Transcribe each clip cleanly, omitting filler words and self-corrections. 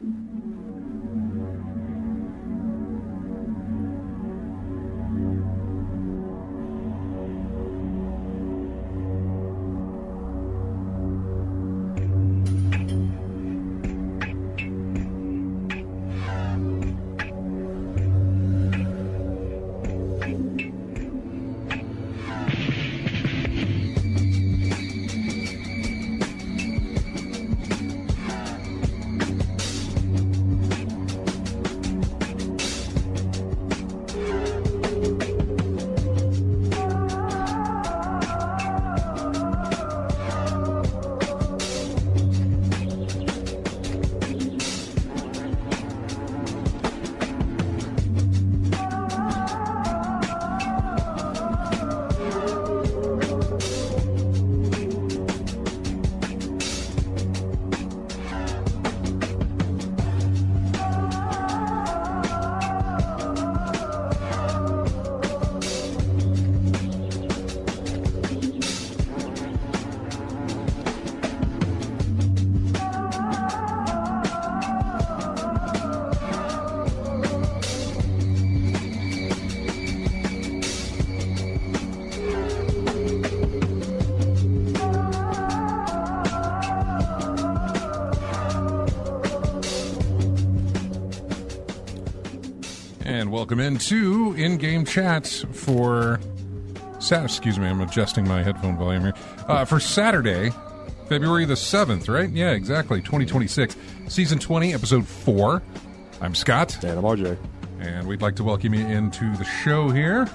Welcome into in-game chats for excuse me, I'm adjusting my headphone volume here. For Saturday, February the 7th, right? Yeah, exactly, 2026. Season 20, Episode 4. I'm Scott. And I'm RJ. And we'd like to welcome you into the show here.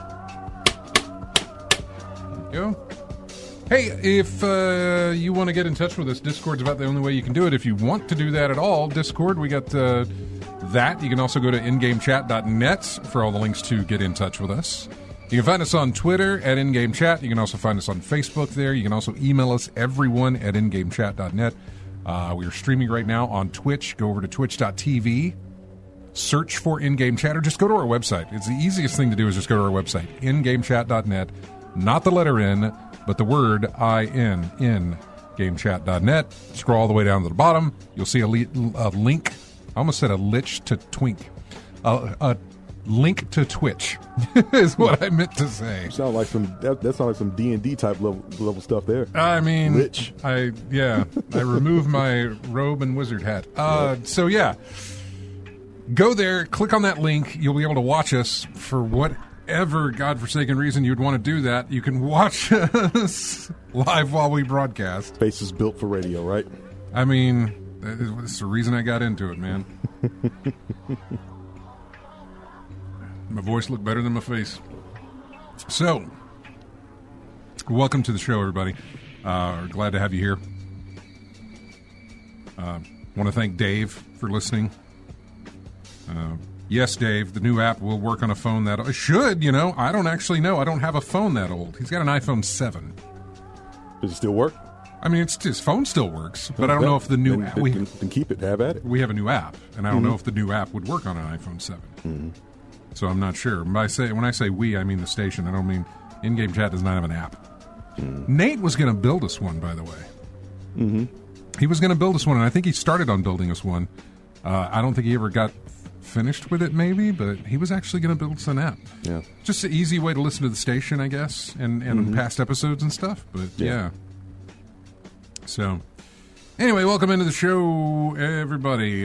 There you go. Hey, if you want to get in touch with us, Discord's about the only way you can do it. If you want to do that at all, Discord, we got that. You can also go to ingamechat.net for all the links to get in touch with us. You can find us on Twitter at ingamechat. You can also find us on Facebook there. You can also email us, everyone, at ingamechat.net. We are streaming right now on Twitch. Go over to twitch.tv. Search for In-Game Chat, or just go to our website. It's the easiest thing to do is just go to our website, ingamechat.net. Not the letter N, but the word I-N, ingamechat.net. Scroll all the way down to the bottom. You'll see a link. I almost said a lich to twink. A link to Twitch is what I meant to say. Sound like that sounds like some D&D type level stuff there. I mean, lich. I removed my robe and wizard hat. So yeah, go there, click on that link. You'll be able to watch us for whatever godforsaken reason you'd want to do that. You can watch us live while we broadcast. Face is built for radio, right? I mean, that's the reason I got into it, man. My voice looked better than my face. So, welcome to the show, everybody. Glad to have you here. Want to thank Dave for listening. Yes, Dave, the new app will work on a phone that... It should, I don't actually know. I don't have a phone that old. He's got an iPhone 7. Does it still work? I mean, his phone still works, but I don't know if the new app... Then keep it, have at it. We have a new app, and I don't know if the new app would work on an iPhone 7. Mm-hmm. So I'm not sure. When I say we, I mean the station. I don't mean In-Game Chat does not have an app. Mm-hmm. Nate was going to build us one, by the way. Mm-hmm. He was going to build us one, and I think he started on building us one. I don't think he ever got finished with it, maybe, but he was actually going to build us an app. Yeah, just an easy way to listen to the station, I guess, and past episodes and stuff. But yeah. So, anyway, welcome into the show, everybody.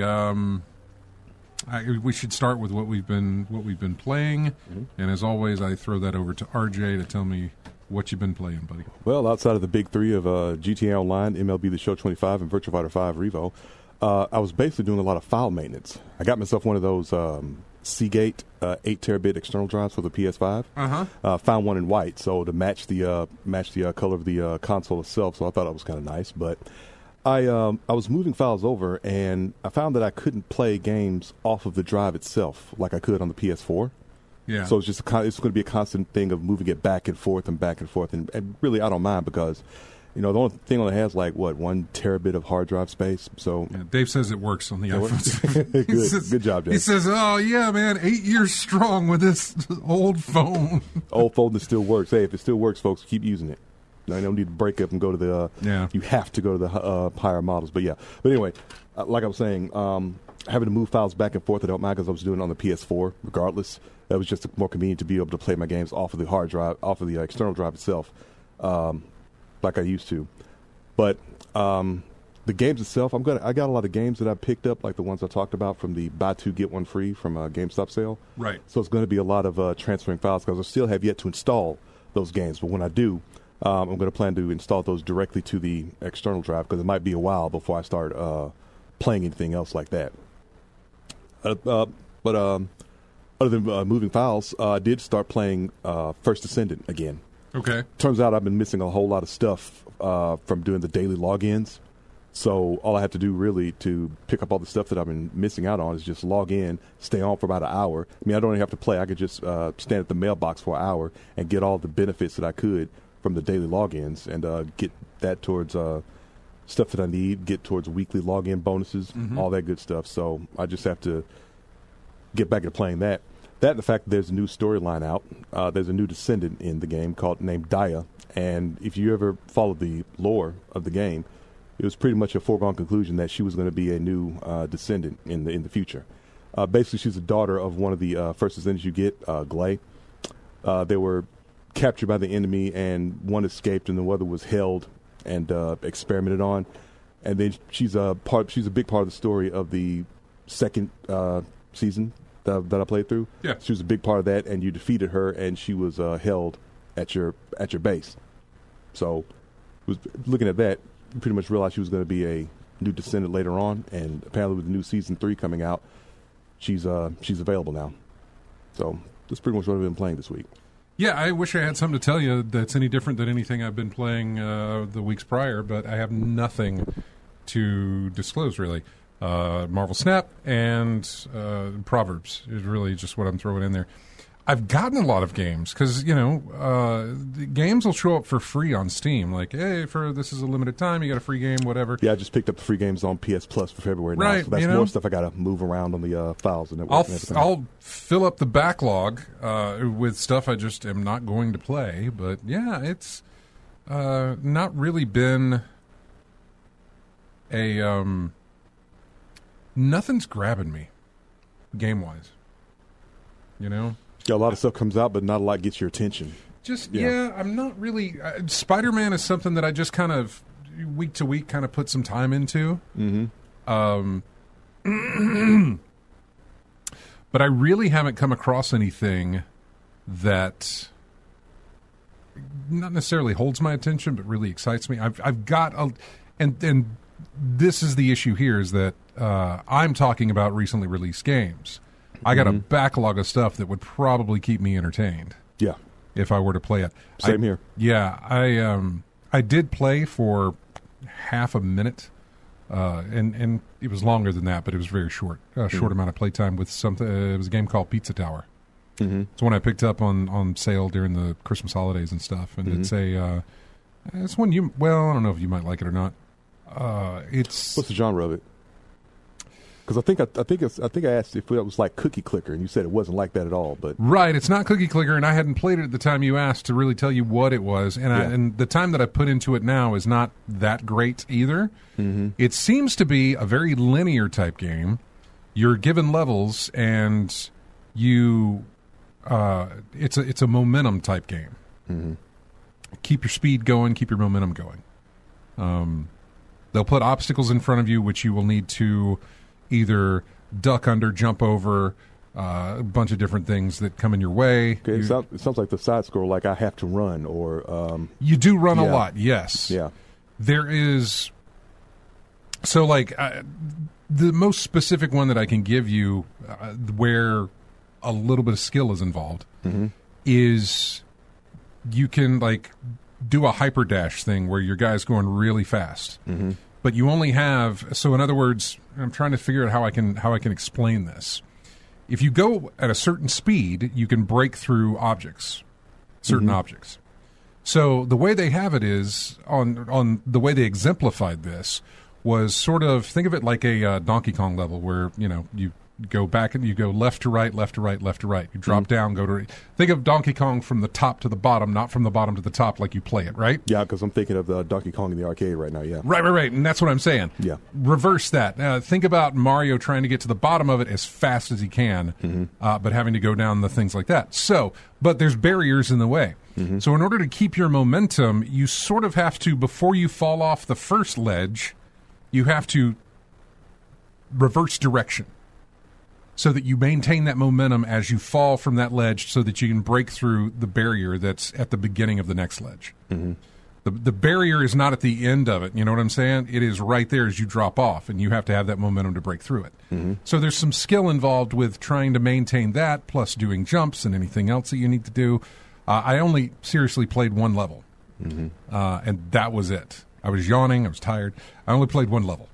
We should start with what we've been playing, and as always, I throw that over to RJ to tell me what you've been playing, buddy. Well, outside of the big three of GTA Online, MLB The Show 25, and Virtua Fighter 5 Revo, I was basically doing a lot of file maintenance. I got myself one of those Seagate 8 terabit external drives for the PS5. Found one in white, so to match the color of the console itself. So I thought it was kind of nice. But I was moving files over, and I found that I couldn't play games off of the drive itself like I could on the PS4. Yeah. So it's going to be a constant thing of moving it back and forth, and really I don't mind because. The only thing on it has 1 terabit of hard drive space. So yeah, Dave says it works on the iPhone. Good job, Dave. He says, "Oh yeah, man, 8 years strong with this old phone." Old phone that still works. Hey, if it still works, folks, keep using it. I don't need to break up and go to the. You have to go to the higher models, but yeah. But anyway, like I was saying, having to move files back and forth, I don't mind because I was doing it on the PS4 regardless. That was just more convenient to be able to play my games off of the hard drive, off of the external drive itself, like I used to. But the games itself, I got a lot of games that I picked up, like the ones I talked about from the buy two get one free from a GameStop sale. Right. So it's going to be a lot of transferring files because I still have yet to install those games. But when I do, I'm going to plan to install those directly to the external drive because it might be a while before I start playing anything else like that. But other than moving files, I did start playing First Descendant again. Okay. Turns out I've been missing a whole lot of stuff from doing the daily logins. So all I have to do really to pick up all the stuff that I've been missing out on is just log in, stay on for about an hour. I mean, I don't even have to play. I could just stand at the mailbox for an hour and get all the benefits that I could from the daily logins and get that towards stuff that I need, get towards weekly login bonuses, all that good stuff. So I just have to get back into playing that. That and the fact that there's a new storyline out. There's a new descendant in the game named Daya. And if you ever followed the lore of the game, it was pretty much a foregone conclusion that she was going to be a new descendant in the future. Basically, she's the daughter of one of the first descendants you get, Glay. They were captured by the enemy, and one escaped, and the other was held and experimented on. And then she's a big part of the story of the second season that I played through. Yeah. She was a big part of that, and you defeated her, and she was held at your base. So, looking at that, you pretty much realized she was going to be a new descendant later on, and apparently with the new season 3 coming out, she's available now. So that's pretty much what I've been playing this week. Yeah, I wish I had something to tell you that's any different than anything I've been playing the weeks prior, but I have nothing to disclose, really. Marvel Snap and Proverbs is really just what I'm throwing in there. I've gotten a lot of games because, the games will show up for free on Steam. Like, hey, this is a limited time, you got a free game, whatever. Yeah, I just picked up the free games on PS Plus for February now. Right, So that's more stuff I got to move around on the files and network. I'll fill up the backlog with stuff I just am not going to play. But, yeah, it's not really been a... nothing's grabbing me, game-wise. Yeah, a lot of stuff comes out, but not a lot gets your attention. I'm not really... Spider-Man is something that I just kind of, week to week, kind of put some time into. But I really haven't come across anything that not necessarily holds my attention, but really excites me. I've got... And this is the issue here, is that I'm talking about recently released games. I got a backlog of stuff that would probably keep me entertained. Yeah. If I were to play it. Same here. Yeah. I did play for half a minute, and it was longer than that, but it was very short. Short amount of playtime with something. It was a game called Pizza Tower. It's one I picked up on sale during the Christmas holidays and stuff, and it's one I don't know if you might like it or not. What's the genre of it? Because I think I asked if it was like Cookie Clicker, and you said it wasn't like that at all. But right, it's not Cookie Clicker, and I hadn't played it at the time you asked to really tell you what it was. And and the time that I put into it now is not that great either. It seems to be a very linear type game. You're given levels, and you it's a momentum type game. Keep your speed going, keep your momentum going. They'll put obstacles in front of you, which you will need to either duck under, jump over, a bunch of different things that come in your way. Okay, it sounds like the side scroll, like I have to run, or you do run a lot. Yes, yeah. There is the most specific one that I can give you, where a little bit of skill is involved, is you can do a hyper dash thing where your guy's going really fast. But you only have, so in other words, I'm trying to figure out how I can explain this. If you go at a certain speed, you can break through certain objects. So the way they have it is, on the way they exemplified this, was sort of, think of it like a Donkey Kong level where, you go back and you go left to right, left to right, left to right. You drop down, go to. Think of Donkey Kong from the top to the bottom, not from the bottom to the top like you play it, right? Yeah, because I'm thinking of Donkey Kong in the arcade right now. Yeah. Right, and that's what I'm saying. Yeah. Reverse that. Think about Mario trying to get to the bottom of it as fast as he can, but having to go down the things like that. So, but there's barriers in the way. So in order to keep your momentum, you sort of have to, before you fall off the first ledge, you have to reverse direction, so that you maintain that momentum as you fall from that ledge so that you can break through the barrier that's at the beginning of the next ledge. The barrier is not at the end of it. You know what I'm saying? It is right there as you drop off, and you have to have that momentum to break through it. So there's some skill involved with trying to maintain that, plus doing jumps and anything else that you need to do. I only seriously played one level, and that was it. I was yawning. I was tired. I only played one level.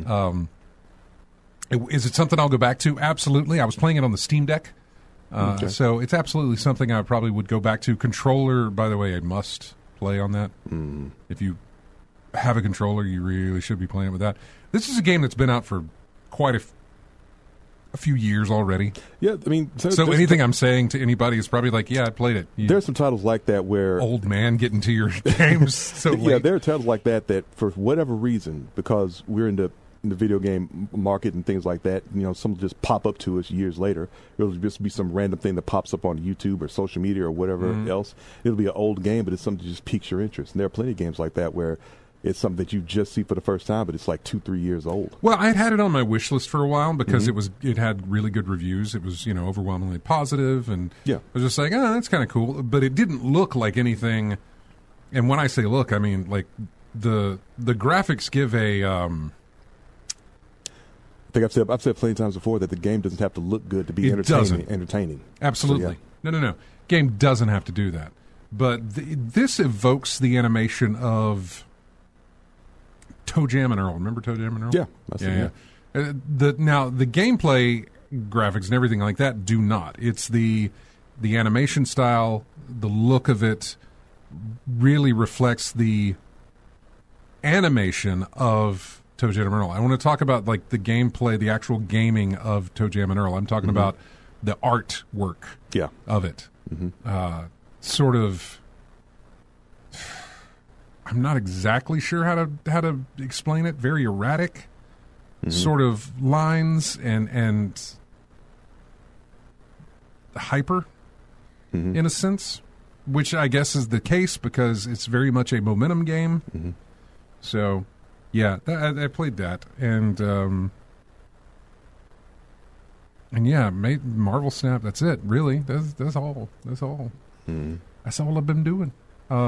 Is it something I'll go back to? Absolutely. I was playing it on the Steam Deck, so it's absolutely something I probably would go back to. Controller, by the way, I must play on that. If you have a controller, you really should be playing it with that. This is a game that's been out for quite a few years already. Yeah, I mean... So anything I'm saying to anybody is probably like, yeah, I played it. There's some titles like that where... Old man getting to your games so late. Yeah, there are titles like that for whatever reason, because we're in the video game market and things like that, some will just pop up to us years later. It'll just be some random thing that pops up on YouTube or social media or whatever else. It'll be an old game, but it's something that just piques your interest. And there are plenty of games like that where it's something that you just see for the first time, but it's like 2-3 years old. Well, I had it on my wish list for a while because it had really good reviews. It was, overwhelmingly positive, and I was just like, oh, that's kind of cool. But it didn't look like anything. And when I say look, I mean like the graphics give a... I think I've said plenty of times before that the game doesn't have to look good to be entertaining. Absolutely. So, No. Game doesn't have to do that. But this evokes the animation of Toe Jam and Earl. Remember Toe Jam and Earl? Yeah. Now, the gameplay graphics and everything like that do not. It's the animation style, the look of it really reflects the animation of Toe Jam and Earl. I want to talk about like the gameplay, the actual gaming of Toe Jam and Earl. I'm talking about the artwork of it. Sort of, I'm not exactly sure how to explain it. Very erratic, sort of lines and hyper in a sense, which I guess is the case because it's very much a momentum game. So. Yeah, I played that, and yeah, Marvel Snap. That's it, really. That's all. That's all. That's all I've been doing.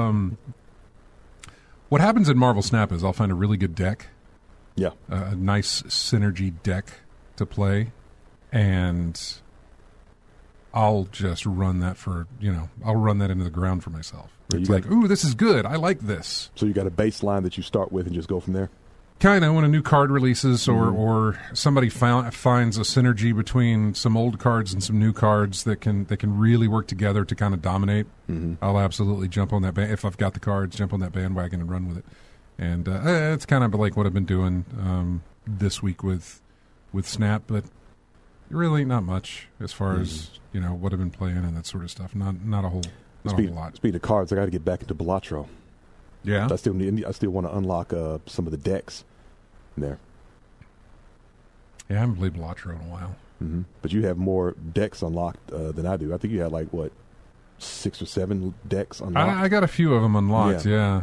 What happens in Marvel Snap is I'll find a really good deck, a nice synergy deck to play, and I'll just run that I'll run that into the ground for myself. It's like, ooh, this is good. I like this. So you got a baseline that you start with and just go from there? Kind of when a new card releases or somebody finds a synergy between some old cards and some new cards that can really work together to kind of dominate, I'll absolutely jump on that if I've got the cards, jump on that bandwagon and run with it. And it's kind of like what I've been doing this week with Snap, but really not much as far as what I've been playing and that sort of stuff. Not a whole lot. Speaking of cards, I got to get back into Balatro. Yeah, I still want to unlock some of the decks in there. Yeah, I haven't played Balatro in a while. But you have more decks unlocked than I do. I think you have like 6 or 7 decks unlocked. I got a few of them unlocked. Yeah.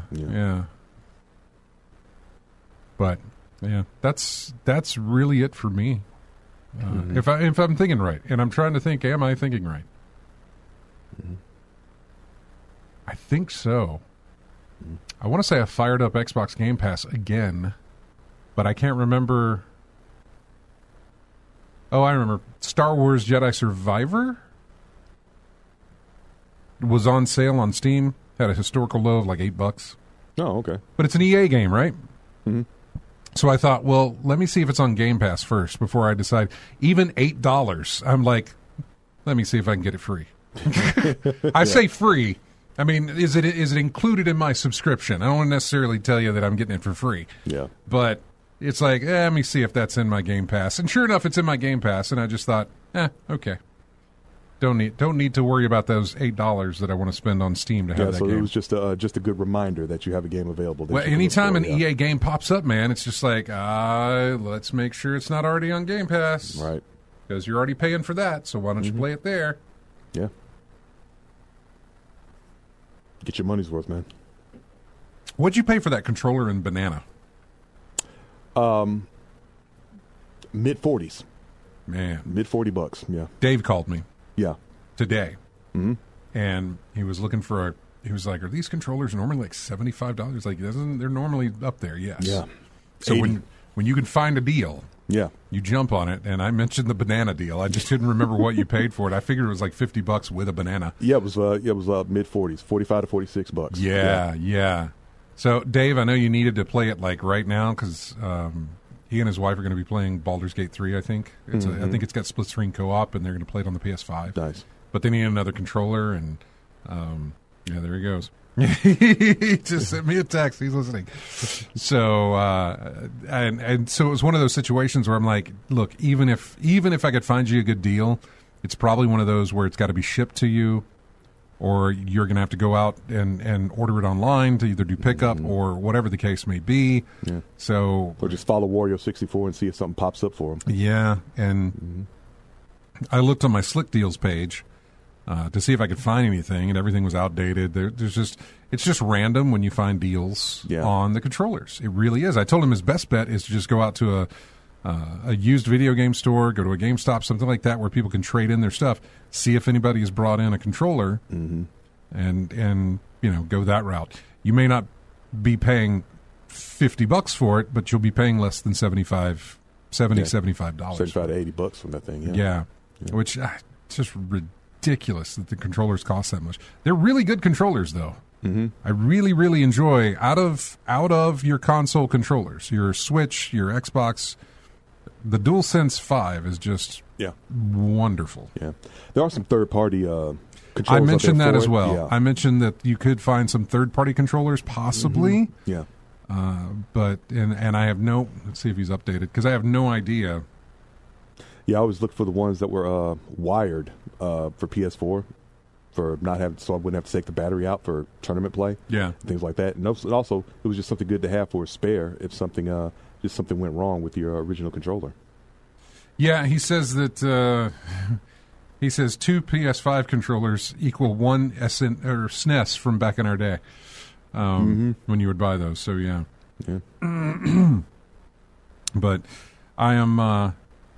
But yeah, that's really it for me. If I'm thinking right, and I'm trying to think, am I thinking right? I think so. I want to say I fired up Xbox Game Pass again, but I can't remember. Oh, I remember. Star Wars Jedi Survivor was on sale on Steam. Had a historical low of like $8. Oh, okay. But it's an EA game, right? So I thought, well, let me see if it's on Game Pass first before I decide. Even $8, I'm like, let me see if I can get it free. I say free. I mean, is it included in my subscription? I don't want to necessarily tell you that I'm getting it for free. Yeah. But it's like, let me see if that's in my Game Pass. And sure enough, it's in my Game Pass. And I just thought, okay. Don't need to worry about those $8 that I want to spend on Steam to have that so game. It was just a good reminder that you have a game available. Well, anytime an EA game pops up, man, it's just like, let's make sure it's not already on Game Pass. Right. Because you're already paying for that, so why don't you play it there? Yeah. Get your money's worth, man. What'd you pay for that controller and banana? Mid-40s. Man. Mid-$40, yeah. Dave called me. Yeah. Today. Mm-hmm. And he was looking for he was like, are these controllers normally like $75? Like, they're normally up there, yes. Yeah. So 80. when you can find a deal, yeah, you jump on it. And I mentioned the banana deal. I just didn't remember what you paid for it. I figured it was like $50 with a banana. Yeah, it was mid-40s, 45 to $46. Yeah. So, Dave, I know you needed to play it like right now because he and his wife are going to be playing Baldur's Gate 3, I think. I think it's got split screen co-op, and they're going to play it on the PS5. Nice. But they need another controller, and there he goes. He just sent me a text. He's listening. So, and so it was one of those situations where I'm like, look, even if I could find you a good deal, it's probably one of those where it's got to be shipped to you, or you're going to have to go out and order it online to either do pickup or whatever the case may be. Yeah. So, or just follow Wario64 and see if something pops up for him. Yeah, and I looked on my Slick Deals page to see if I could find anything, and everything was outdated. It's just random when you find deals on the controllers. It really is. I told him his best bet is to just go out to a used video game store, go to a GameStop, something like that, where people can trade in their stuff, see if anybody has brought in a controller, and go that route. You may not be paying $50 for it, but you'll be paying less than $75. $75 to $80 from that thing. Yeah. Which it's just ridiculous that the controllers cost that much. They're really good controllers, though. I really, really enjoy out of your console controllers, your Switch, your Xbox. The DualSense 5 is just wonderful. Yeah, there are some third-party controllers. I mentioned that as well. Yeah. I mentioned that you could find some third-party controllers, possibly. Yeah. But I have no. Let's see if he's updated, because I have no idea. Yeah, I always look for the ones that were wired for PS4, for not having, so I wouldn't have to take the battery out for tournament play. Yeah, things like that. And also, it was just something good to have for a spare if something went wrong with your original controller. Yeah, he says that. He says 2 PS5 controllers equal 1 SNES from back in our day, when you would buy those. So yeah. But I am.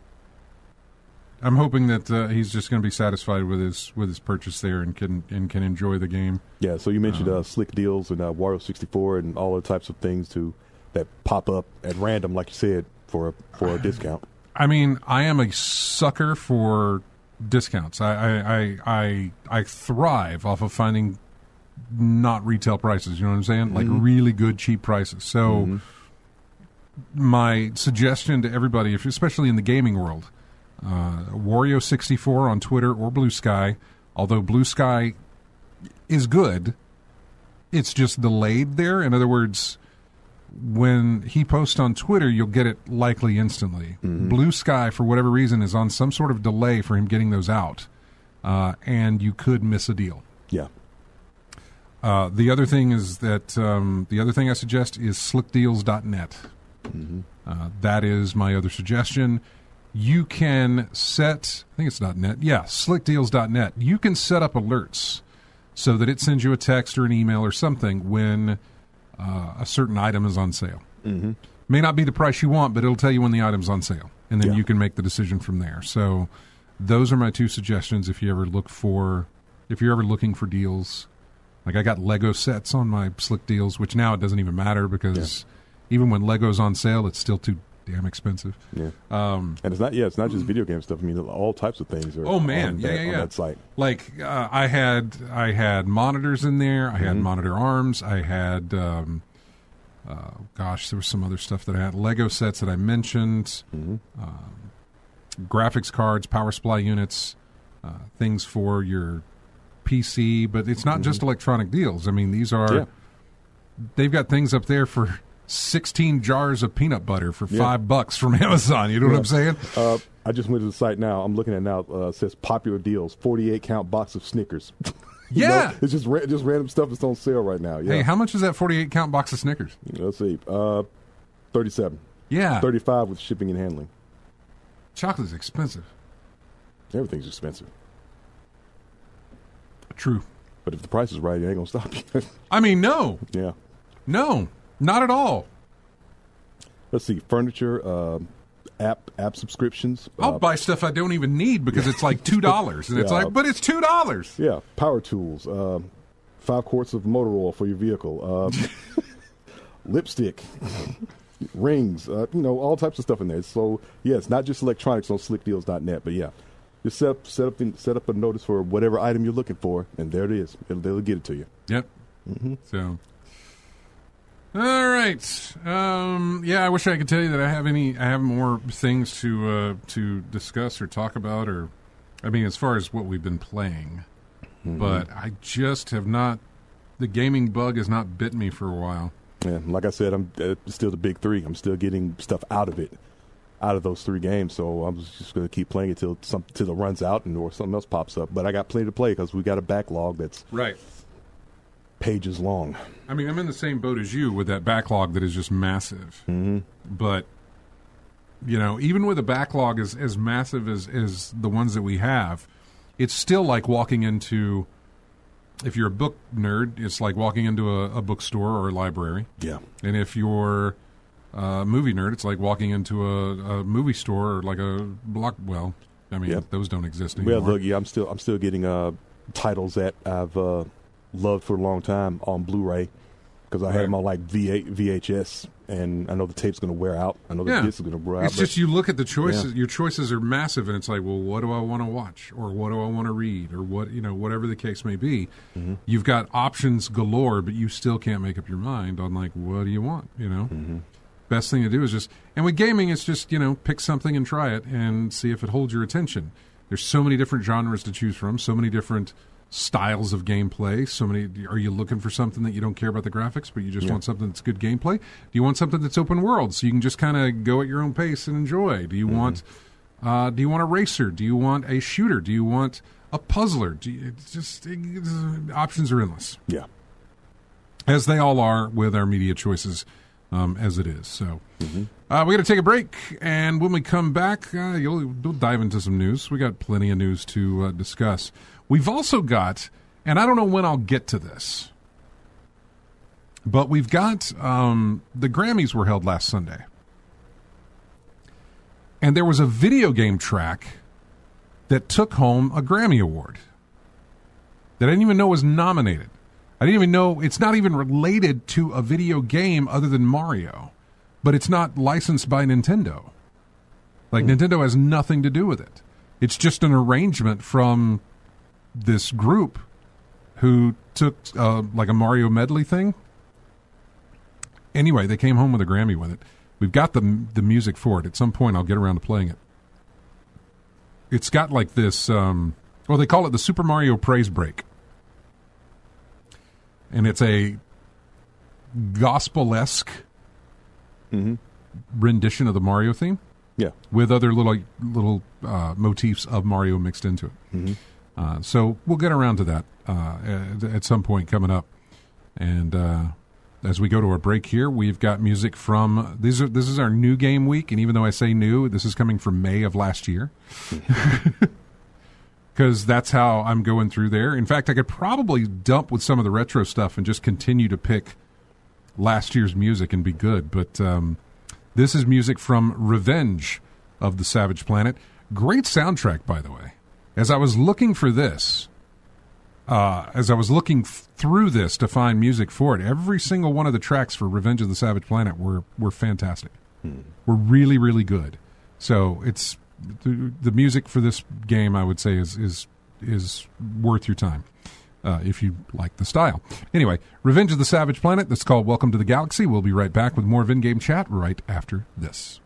I'm hoping that he's just going to be satisfied with his purchase there and can enjoy the game. Yeah. So you mentioned Slick Deals and Wario64 and all the types of things that pop up at random, like you said, for a discount. I mean, I am a sucker for discounts. I thrive off of finding not retail prices. You know what I'm saying? Like really good, cheap prices. So my suggestion to everybody, especially in the gaming world, Wario64 on Twitter or Blue Sky. Although Blue Sky is good, it's just delayed there. In other words, when he posts on Twitter, you'll get it likely instantly. Blue Sky, for whatever reason, is on some sort of delay for him getting those out, and you could miss a deal. Yeah. The other thing is that the other thing I suggest is slickdeals.net. That is my other suggestion. You can set, I think it's .net, slickdeals.net. You can set up alerts so that it sends you a text or an email or something when a certain item is on sale. May not be the price you want, but it'll tell you when the item's on sale, and then you can make the decision from there. So those are my 2 suggestions if you're ever looking for deals. Like I got Lego sets on my Slick Deals, which now it doesn't even matter because even when Lego's on sale, it's still too damn expensive. Yeah. And it's not just video game stuff. I mean, all types of things are on that site. Like I had monitors in there. I had monitor arms. I had there was some other stuff that I had. Lego sets that I mentioned. Graphics cards, power supply units, things for your PC, but it's not just electronic deals. I mean, these are they've got things up there for 16 jars of peanut butter for $5 from Amazon. You know what I'm saying? I just went to the site now. I'm looking at it now. It says popular deals, 48-count box of Snickers. Yeah. It's just random stuff that's on sale right now. Yeah. Hey, how much is that 48-count box of Snickers? Let's see. 37. Yeah. 35 with shipping and handling. Chocolate's expensive. Everything's expensive. True. But if the price is right, it ain't going to stop you. I mean, no. Yeah. No, not at all. Let's see. Furniture, app subscriptions. I'll buy stuff I don't even need because it's like $2. And it's like, but it's $2. Yeah. Power tools. 5 quarts of motor oil for your vehicle. Lipstick. Rings. All types of stuff in there. So, yeah, it's not just electronics on slickdeals.net, but yeah. Just set up a notice for whatever item you're looking for, and there it is. They'll get it to you. Yep. Mm-hmm. So, all right. I wish I could tell you that I have more things to discuss or talk about, or, I mean, as far as what we've been playing, but I just have not. The gaming bug has not bit me for a while. Yeah, like I said, I'm still the big 3. I'm still getting stuff out of it. Out of those 3 games, so I'm just going to keep playing it till it runs out or something else pops up. But I got plenty to play because we got a backlog that's pages long. I mean, I'm in the same boat as you with that backlog that is just massive. Mm-hmm. But even with a backlog as massive as the ones that we have, it's still like walking into. If you're a book nerd, it's like walking into a bookstore or a library. Yeah, and if you're movie nerd, it's like walking into a movie store or like a block. Well, I mean, those don't exist anymore. Well, look, I'm still getting titles that I've loved for a long time on Blu-ray because I had them on like VHS, and I know the tape's going to wear out. I know the disc is going to wear out. It's just you look at the choices. Yeah. Your choices are massive, and it's like, well, what do I want to watch, or what do I want to read, or whatever the case may be. Mm-hmm. You've got options galore, but you still can't make up your mind on like what do you want. Mm-hmm. Best thing to do is just, and with gaming, it's just, pick something and try it and see if it holds your attention. There's so many different genres to choose from, so many different styles of gameplay. So many. Are you looking for something that you don't care about the graphics, but you just want something that's good gameplay? Do you want something that's open world so you can just kind of go at your own pace and enjoy? Do you want a racer? Do you want a shooter? Do you want a puzzler? Options are endless. Yeah. As they all are with our media choices. As it is. So we're going to take a break, and when we come back, we'll dive into some news. We got plenty of news to discuss. We've also got, and I don't know when I'll get to this, but we've got the Grammys were held last Sunday, and there was a video game track that took home a Grammy Award that I didn't even know was nominated. I didn't even know it's not even related to a video game other than Mario, but it's not licensed by Nintendo. Like Nintendo has nothing to do with it. It's just an arrangement from this group who took like a Mario medley thing. Anyway, they came home with a Grammy with it. We've got the music for it. At some point, I'll get around to playing it. It's got like this, they call it the Super Mario Praise Break. And it's a gospel-esque rendition of the Mario theme. Yeah. With other little motifs of Mario mixed into it. Mm-hmm. So we'll get around to that at some point coming up. And as we go to our break here, we've got music from... This is our new game week, and even though I say new, this is coming from May of last year. Because that's how I'm going through there. In fact, I could probably dump with some of the retro stuff and just continue to pick last year's music and be good. But this is music from Revenge of the Savage Planet. Great soundtrack, by the way. As I was looking for this, as I was looking through this to find music for it, every single one of the tracks for Revenge of the Savage Planet were fantastic. Were really, really good. So it's... The music for this game, I would say, is worth your time if you like the style. Anyway, Revenge of the Savage Planet. That's called Welcome to the Galaxy. We'll be right back with more of In-Game Chat right after this.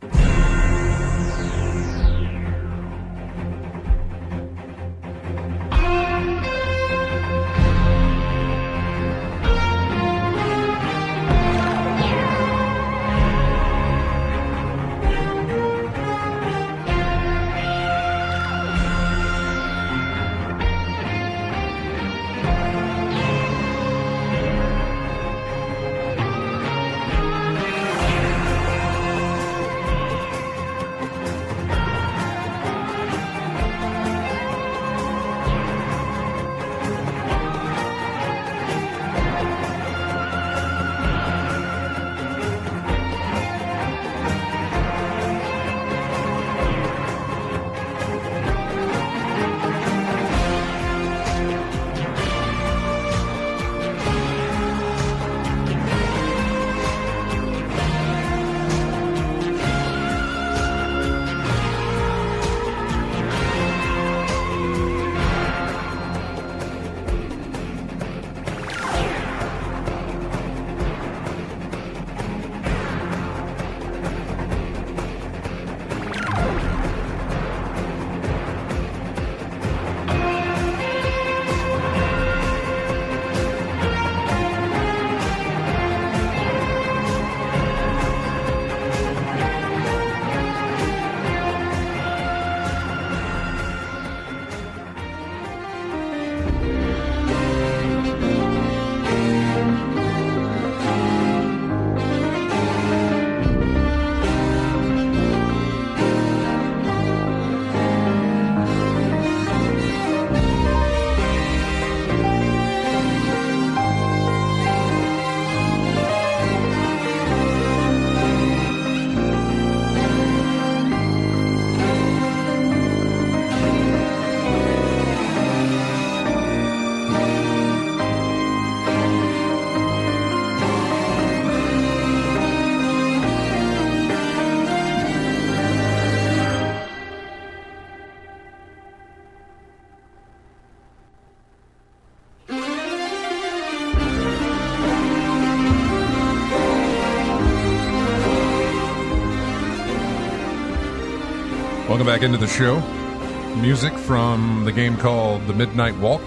Welcome back into the show. Music from the game called The Midnight Walk.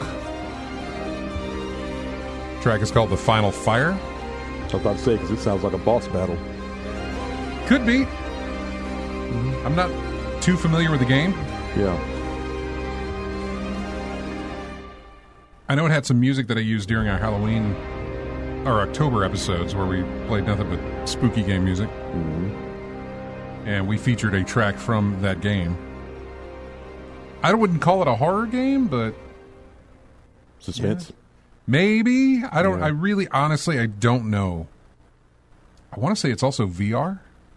The track is called The Final Fire. I was about to say, because it sounds like a boss battle. Could be. I'm not too familiar with the game. Yeah. I know it had some music that I used during our Halloween or October episodes where we played nothing but spooky game music. Mm-hmm. And we featured a track from that game. I wouldn't call it a horror game, but Suspense? Yeah. Maybe. I don't. Yeah. I really, honestly, I don't know. I want to say it's also VR,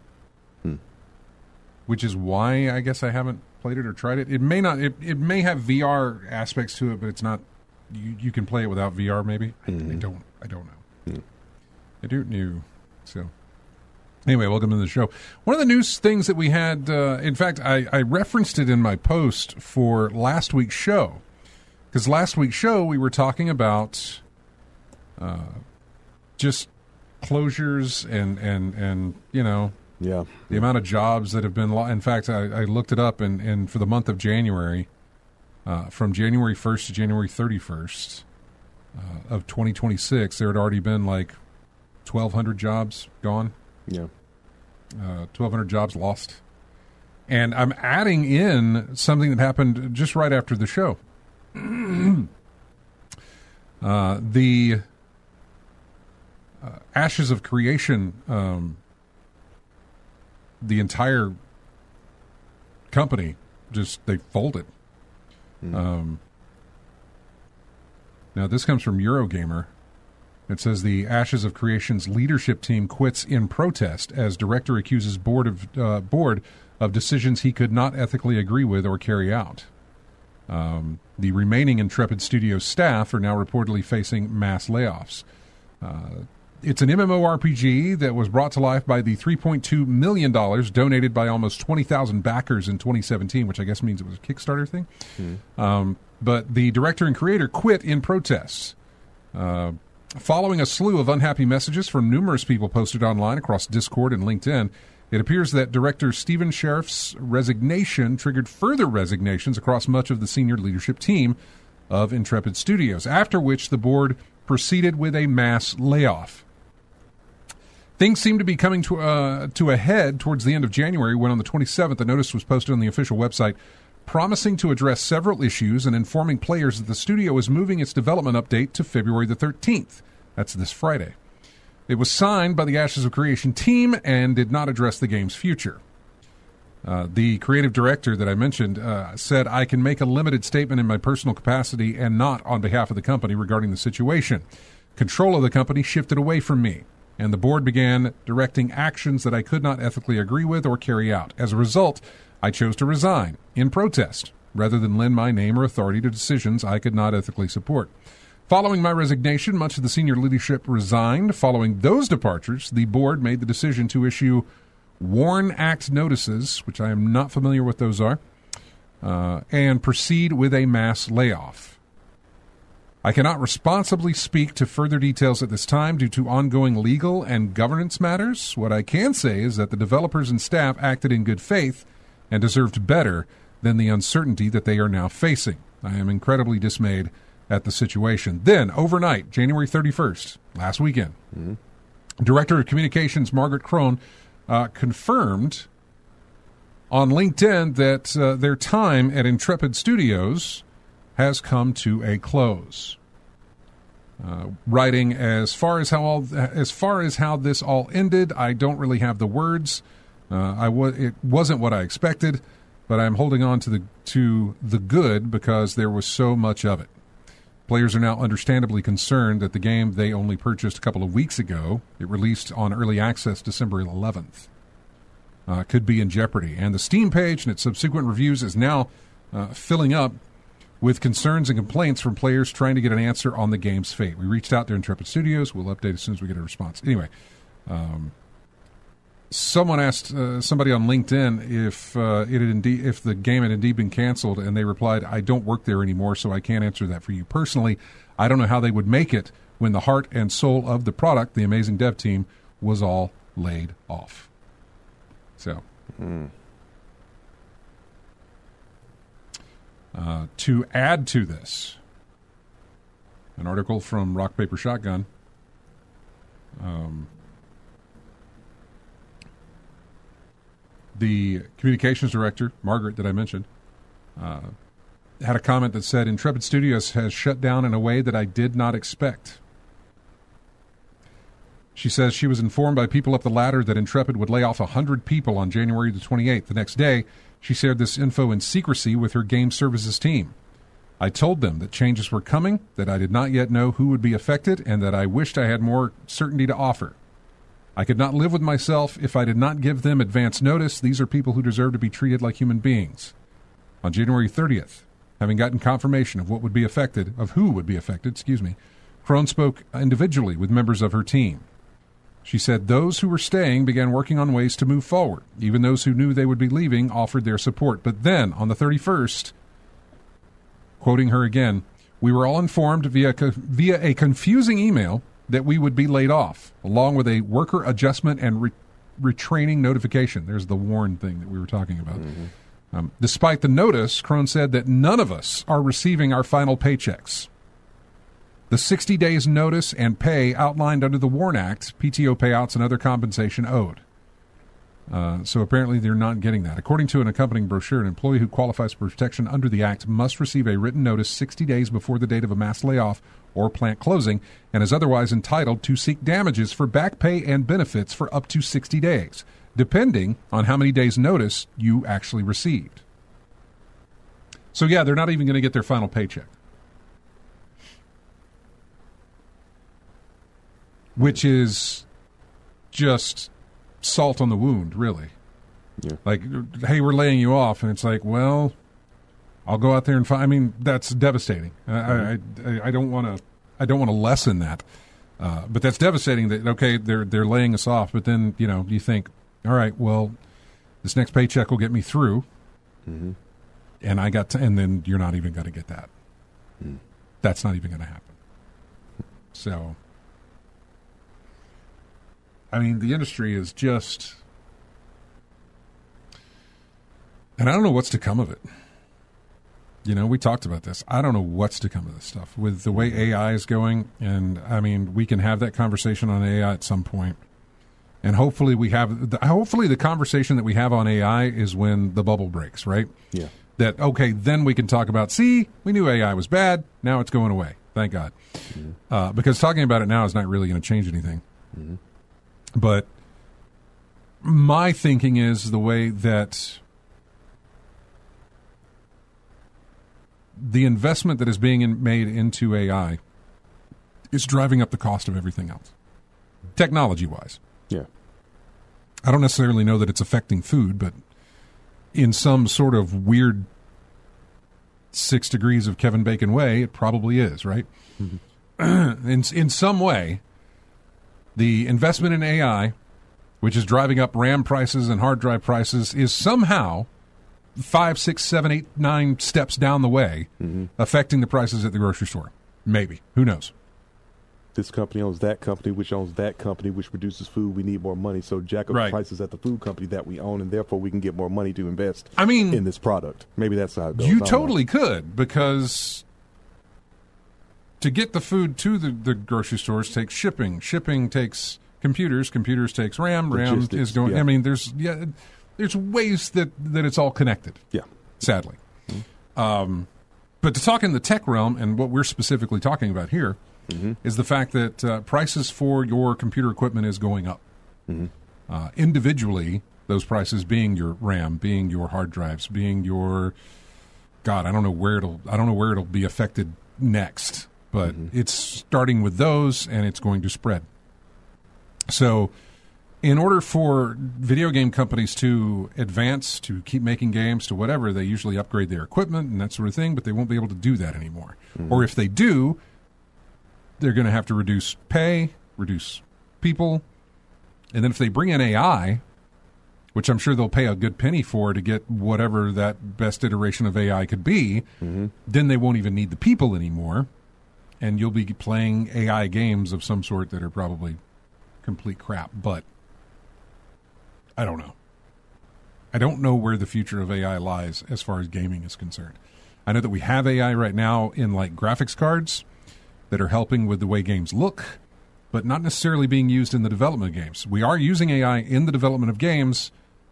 which is why I guess I haven't played it or tried it. It may not. It may have VR aspects to it, but it's not. You can play it without VR. Maybe. Mm-hmm. I don't know. I don't know. So. Anyway, welcome to the show. One of the news things that we had, in fact, I referenced it in my post for last week's show. Because last week's show, we were talking about just closures and you know, Yeah. the amount of jobs that have been lost. In fact, I looked it up, and for the month of January, from January 1st to January 31st of 2026, there had already been like 1,200 jobs gone. Yeah. 1,200 jobs lost. And I'm adding in something that happened just right after the show. The Ashes of Creation, the entire company, they folded. Now, this comes from Eurogamer. It says the Ashes of Creation's leadership team quits in protest as director accuses board of decisions he could not ethically agree with or carry out. The remaining Intrepid Studios staff are now reportedly facing mass layoffs. It's an MMORPG that was brought to life by the $3.2 million donated by almost 20,000 backers in 2017, which I guess means it was a Kickstarter thing. But the director and creator quit in protest. Following a slew of unhappy messages from numerous people posted online across Discord and LinkedIn, it appears that director Stephen Sheriff's resignation triggered further resignations across much of the senior leadership team of Intrepid Studios, after which the board proceeded with a mass layoff. Things seemed to be coming to a head towards the end of January when on the 27th a notice was posted on the official website promising to address several issues and informing players that the studio is moving its development update to February the 13th. That's this Friday. It was signed by the Ashes of Creation team and did not address the game's future. The creative director that I mentioned said, "I can make a limited statement in my personal capacity and not on behalf of the company regarding the situation. Control of the company shifted away from me, and the board began directing actions that I could not ethically agree with or carry out. As a result, I chose to resign in protest rather than lend my name or authority to decisions I could not ethically support. Following my resignation, much of the senior leadership resigned. Following those departures, the board made the decision to issue WARN Act notices, which I am not familiar with those are, and proceed with a mass layoff. I cannot responsibly speak to further details at this time due to ongoing legal and governance matters. What I can say is that the developers and staff acted in good faith and deserved better than the uncertainty that they are now facing. I am incredibly dismayed at the situation." Then, overnight, January 31st, last weekend, Director of Communications Margaret Crone confirmed on LinkedIn that their time at Intrepid Studios has come to a close. Writing, as far as how this all ended, I don't really have the words. It wasn't what I expected, but I'm holding on to the good because there was so much of it. Players are now understandably concerned that the game they only purchased a couple of weeks ago, it released on early access December 11th, could be in jeopardy. And the Steam page and its subsequent reviews is now filling up with concerns and complaints from players trying to get an answer on the game's fate. We reached out to Intrepid Studios. We'll update as soon as we get a response. Anyway, someone asked somebody on LinkedIn if the game had indeed been canceled, and they replied, "I don't work there anymore, so I can't answer that for you personally. I don't know how they would make it when the heart and soul of the product, the amazing dev team, was all laid off." So, To add to this, an article from Rock, Paper, Shotgun. The communications director, Margaret, that I mentioned, had a comment that said, Intrepid Studios has shut down in a way that I did not expect. She says she was informed by people up the ladder that Intrepid would lay off 100 people on January the 28th. The next day, she shared this info in secrecy with her game services team. I told them that changes were coming, that I did not yet know who would be affected, and that I wished I had more certainty to offer. I could not live with myself if I did not give them advance notice. These are people who deserve to be treated like human beings. On January 30th, having gotten confirmation of who would be affected, Crone spoke individually with members of her team. She said those who were staying began working on ways to move forward. Even those who knew they would be leaving offered their support. But then, on the 31st, quoting her again, we were all informed via a confusing email that we would be laid off, along with a worker adjustment and retraining notification. There's the WARN thing that we were talking about. Mm-hmm. Despite the notice, Crone said that none of us are receiving our final paychecks. The 60 days notice and pay outlined under the WARN Act, PTO payouts and other compensation owed. So apparently they're not getting that. According to an accompanying brochure, an employee who qualifies for protection under the Act must receive a written notice 60 days before the date of a mass layoff or plant closing and is otherwise entitled to seek damages for back pay and benefits for up to 60 days, depending on how many days' notice you actually received. So, yeah, they're not even going to get their final paycheck. Which is just salt on the wound, really. Yeah. Like, hey, we're laying you off, and it's like, well, I'll go out there and find. I mean, that's devastating. I don't want to lessen that, but that's devastating. That okay, they're laying us off, but then you think, all right, well, this next paycheck will get me through, and and then you're not even going to get that. That's not even going to happen. So. I mean, the industry is just, and I don't know what's to come of it. We talked about this. I don't know what's to come of this stuff with the way AI is going. And I mean, we can have that conversation on AI at some point. And hopefully the conversation that we have on AI is when the bubble breaks, right? Yeah. That, okay, then we can talk about, we knew AI was bad. Now it's going away. Thank God. Mm-hmm. Because talking about it now is not really going to change anything. Mm-hmm. But my thinking is the way that the investment that is being made into AI is driving up the cost of everything else, technology-wise. Yeah. I don't necessarily know that it's affecting food, but in some sort of weird 6 degrees of Kevin Bacon way, it probably is, right? Mm-hmm. In some way, the investment in AI, which is driving up RAM prices and hard drive prices, is somehow 5, 6, 7, 8, 9 steps down the way, affecting the prices at the grocery store. Maybe. Who knows? This company owns that company, which owns that company, which produces food. We need more money. So jack up the prices at the food company that we own, and therefore we can get more money to invest in this product. Maybe that's how it goes. You totally could, because to get the food to the grocery stores takes shipping. Shipping takes computers. Computers takes RAM. RAM is going. Yeah. I mean, there's ways that it's all connected. Yeah, sadly. Mm-hmm. But to talk in the tech realm, and what we're specifically talking about here, is the fact that prices for your computer equipment is going up. Mm-hmm. Individually, those prices being your RAM, being your hard drives, being your I don't know where it'll be affected next. But it's starting with those, and it's going to spread. So in order for video game companies to advance, to keep making games, to whatever, they usually upgrade their equipment and that sort of thing, but they won't be able to do that anymore. Or if they do, they're going to have to reduce pay, reduce people. And then if they bring in AI, which I'm sure they'll pay a good penny for to get whatever that best iteration of AI could be, then they won't even need the people anymore. And you'll be playing AI games of some sort that are probably complete crap. But I don't know. I don't know where the future of AI lies as far as gaming is concerned. I know that we have AI right now in like graphics cards that are helping with the way games look, but not necessarily being used in the development of games. We are using AI in the development of games,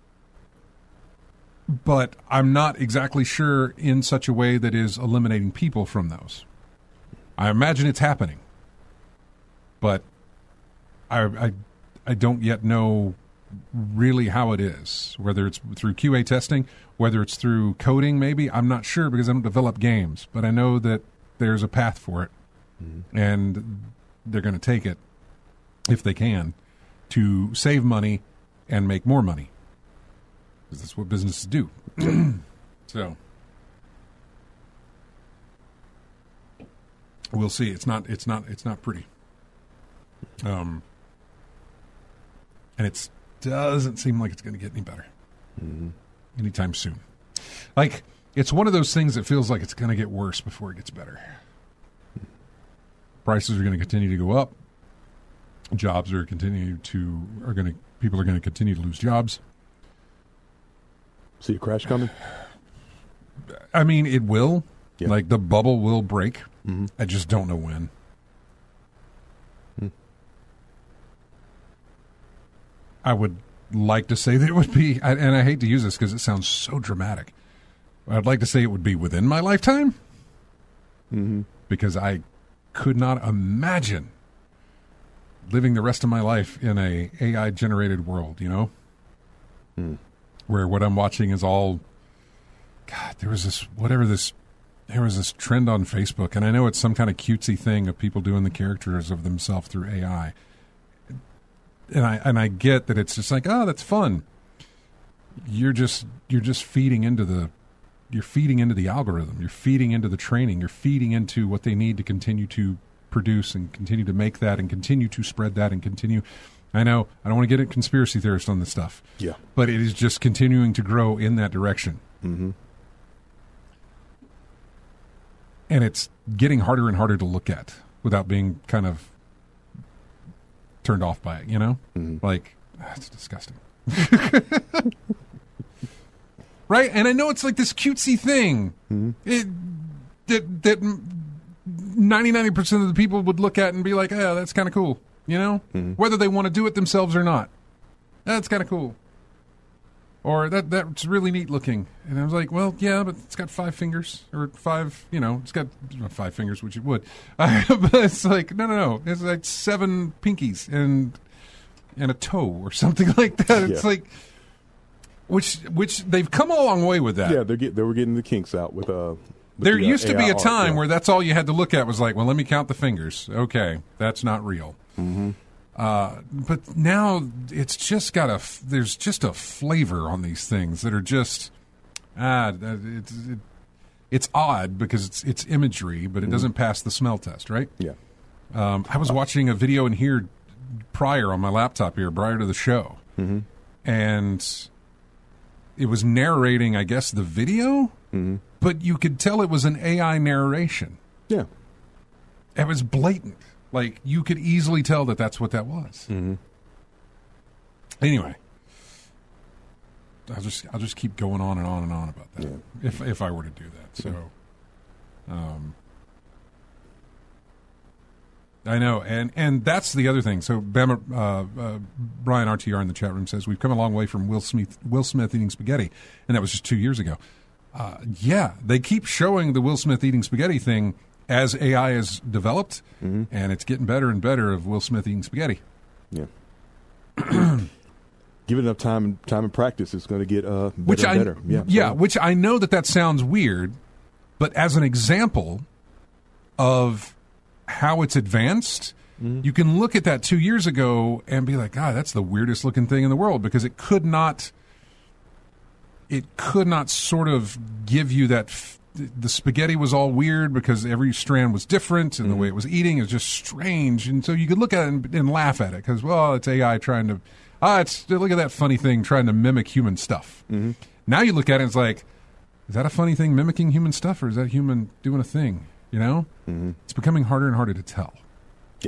but I'm not exactly sure in such a way that is eliminating people from those. I imagine it's happening, but I don't yet know really how it is, whether it's through QA testing, whether it's through coding maybe. I'm not sure because I don't develop games, but I know that there's a path for it, and they're going to take it, if they can, to save money and make more money, because that's what businesses do. So we'll see. It's not pretty. And it doesn't seem like it's going to get any better anytime soon. Like, it's one of those things that feels like it's going to get worse before it gets better. Prices are going to continue to go up. Jobs are people are going to continue to lose jobs. See a crash coming? I mean, it will. Yeah. Like, the bubble will break. I just don't know when. I would like to say that it would be, and I hate to use this because it sounds so dramatic. I'd like to say it would be within my lifetime, because I could not imagine living the rest of my life in a AI-generated world, you know? Where what I'm watching is all, God, there was this trend on Facebook, and I know it's some kind of cutesy thing of people doing the characters of themselves through AI. And I get that it's just like, oh, that's fun. You're just feeding into the algorithm. You're feeding into the training. You're feeding into what they need to continue to produce and continue to make that and continue to spread that and continue. I know I don't want to get a conspiracy theorist on this stuff. Yeah, but it is just continuing to grow in that direction. And it's getting harder and harder to look at without being kind of turned off by it, you know? Like, it's disgusting. Right? And I know it's like this cutesy thing that 99% of the people would look at and be like, oh, that's kind of cool, you know? Whether they want to do it themselves or not. That's kind of cool. Or that's really neat looking. And I was like, well, yeah, but it's got 5 fingers. Or 5, it's got 5 fingers, which it would. But it's like, no. It's like 7 pinkies and a toe or something like that. It's like, which they've come a long way with that. Yeah, they were getting the kinks out with there used to be a AI time art, where that's all you had to look at was like, well, let me count the fingers. Okay, that's not real. But now it's just got there's just a flavor on these things that are just, it's odd because it's imagery, but it doesn't pass the smell test, right? Yeah. I was watching a video in here on my laptop here prior to the show, and it was narrating, I guess, the video, but you could tell it was an AI narration. Yeah. It was blatant. Like, you could easily tell that that's what that was. Anyway, I'll just keep going on and on and on about that if I were to do that. So, I know, and that's the other thing. So, Brian RTR in the chat room says we've come a long way from Will Smith eating spaghetti, and that was just 2 years ago. Yeah, they keep showing the Will Smith eating spaghetti thing as AI is developed, and it's getting better and better of Will Smith eating spaghetti. Yeah. Give it enough time and practice, it's going to get better and better. Yeah, which I know that sounds weird, but as an example of how it's advanced, you can look at that 2 years ago and be like, God, that's the weirdest looking thing in the world, because it could not sort of give you that. The spaghetti was all weird because every strand was different, and the way it was eating is just strange. And so you could look at it and laugh at it because, well, it's AI trying to, look at that funny thing trying to mimic human stuff. Now you look at it and it's like, is that a funny thing mimicking human stuff, or is that human doing a thing? You know? It's becoming harder and harder to tell. Yeah.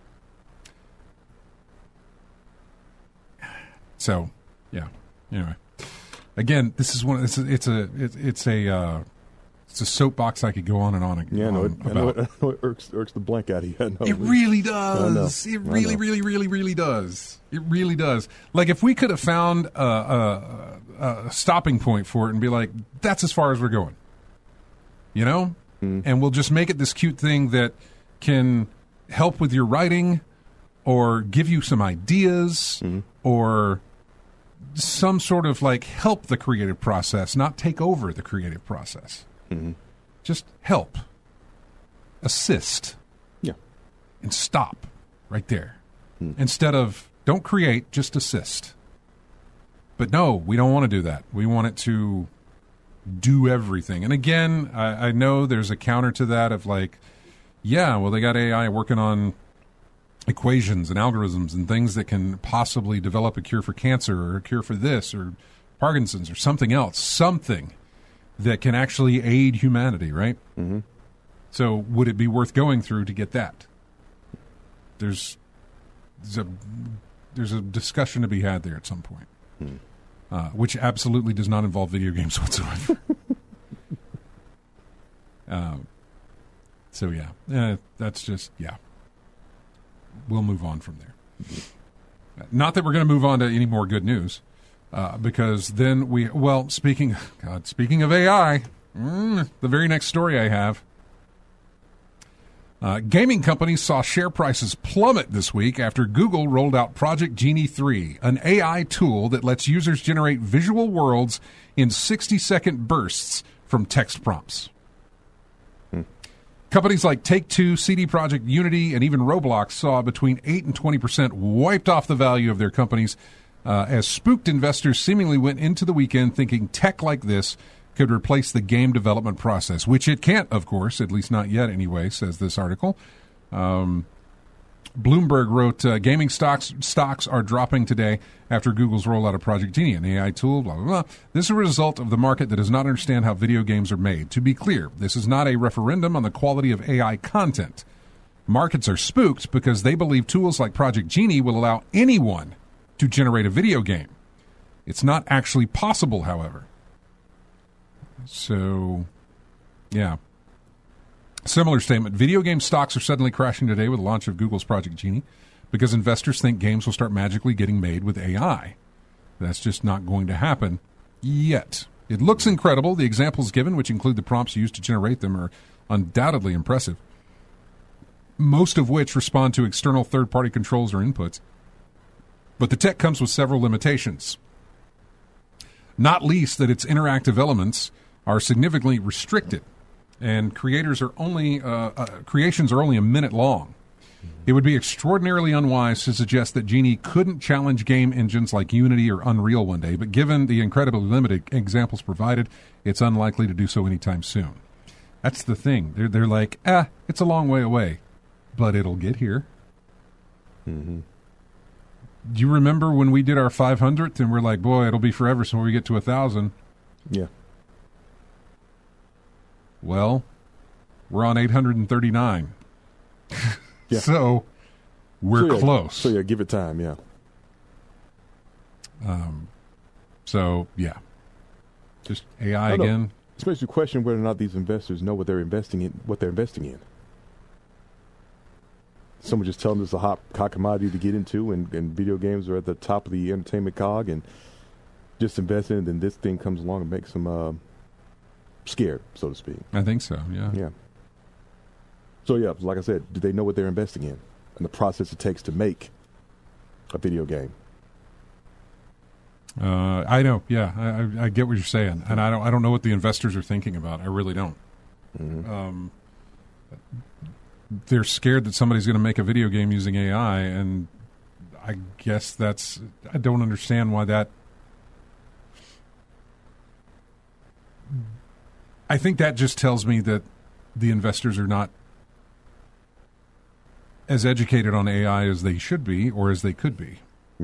So, yeah. Anyway, again, this is one. It's It's a soapbox I could go on and on about. I know it irks the blank out of you. It really does. It really does. It really does. Like, if we could have found a stopping point for it and be like, that's as far as we're going, you know? And we'll just make it this cute thing that can help with your writing or give you some ideas or some sort of, like, help the creative process, not take over the creative process. Just help, assist, and stop right there. Instead of don't create, just assist. But no, we don't want to do that. We want it to do everything. And again, I know there's a counter to that of like, yeah, well, they got AI working on equations and algorithms and things that can possibly develop a cure for cancer or a cure for this or Parkinson's or something else, something that can actually aid humanity, right? So would it be worth going through to get that? There's a discussion to be had there at some point, which absolutely does not involve video games whatsoever. So that's just, we'll move on from there. Not that we're going to move on to any more good news, because then speaking of AI, the very next story I have, gaming companies saw share prices plummet this week after Google rolled out Project Genie 3, an AI tool that lets users generate visual worlds in 60-second bursts from text prompts. Companies like Take-Two, CD Projekt Unity, and even Roblox saw between 8 and 20% wiped off the value of their companies as spooked investors seemingly went into the weekend thinking tech like this could replace the game development process, which it can't, of course, at least not yet anyway, says this article. Bloomberg wrote, gaming stocks are dropping today after Google's rollout of Project Genie, an AI tool, blah, blah, blah. This is a result of the market that does not understand how video games are made. To be clear, this is not a referendum on the quality of AI content. Markets are spooked because they believe tools like Project Genie will allow anyone to generate a video game. It's not actually possible, however. So, yeah. Similar statement. Video game stocks are suddenly crashing today with the launch of Google's Project Genie because investors think games will start magically getting made with AI. That's just not going to happen yet. It looks incredible. The examples given, which include the prompts used to generate them, are undoubtedly impressive, most of which respond to external third-party controls or inputs. But the tech comes with several limitations, not least that its interactive elements are significantly restricted, and creations are only a minute long. It would be extraordinarily unwise to suggest that Genie couldn't challenge game engines like Unity or Unreal one day, but given the incredibly limited examples provided, it's unlikely to do so anytime soon. That's the thing. They're like, it's a long way away, but it'll get here. Do you remember when we did our 500th and we're like, boy, it'll be forever so when we get to 1,000? Yeah. Well, we're on 839. Yeah. So we're close. So, yeah, give it time, yeah. So, yeah. Just AI again. This makes you question whether or not these investors know what they're investing in. Someone just telling us a hot commodity to get into, and video games are at the top of the entertainment cog, and just invest in it, and then this thing comes along and makes them scared, so to speak. I think so, yeah. Yeah. So, yeah, like I said, do they know what they're investing in and the process it takes to make a video game? I know, yeah. I get what you're saying, and I don't know what the investors are thinking about. I really don't. They're scared that somebody's going to make a video game using AI, and I guess I don't understand why that. I think that just tells me that the investors are not as educated on AI as they should be or as they could be.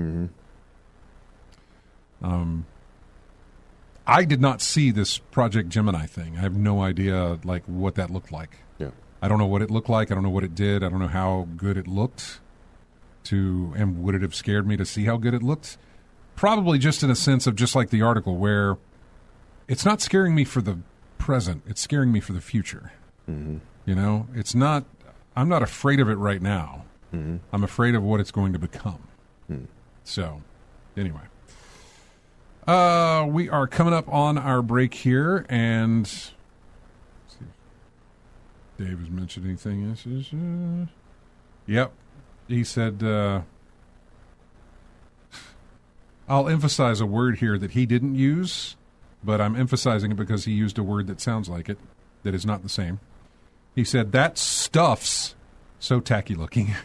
I did not see this Project Gemini thing. I have no idea what that looked like. Yeah. I don't know what it looked like. I don't know what it did. I don't know how good it looked. And would it have scared me to see how good it looked? Probably just in a sense of just like the article where it's not scaring me for the present. It's scaring me for the future. Mm-hmm. You know, it's not. I'm not afraid of it right now. Mm-hmm. I'm afraid of what it's going to become. Mm. So, anyway, we are coming up on our break here, and let's see if Dave has mentioned anything. Yep, he said. I'll emphasize a word here that he didn't use, but I'm emphasizing it because he used a word that sounds like it, that is not the same. He said, that stuff's so tacky looking.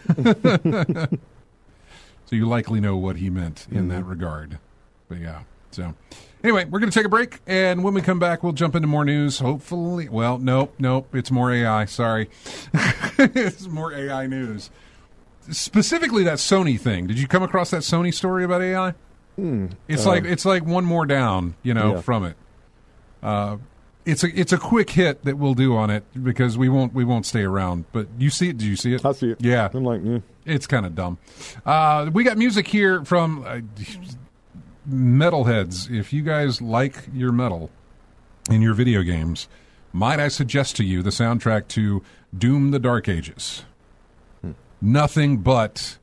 So you likely know what he meant in that regard. But yeah, so anyway, we're going to take a break, and when we come back, we'll jump into more news, hopefully. Well, nope, it's more AI, sorry. It's more AI news. Specifically that Sony thing. Did you come across that Sony story about AI? It's like one more down, from it. It's a quick hit that we'll do on it because we won't stay around. But you see it? Did you see it? I see it. Yeah, I'm like, it's kind of dumb. We got music here from metalheads. If you guys like your metal in your video games, might I suggest to you the soundtrack to Doom: The Dark Ages? Nothing but,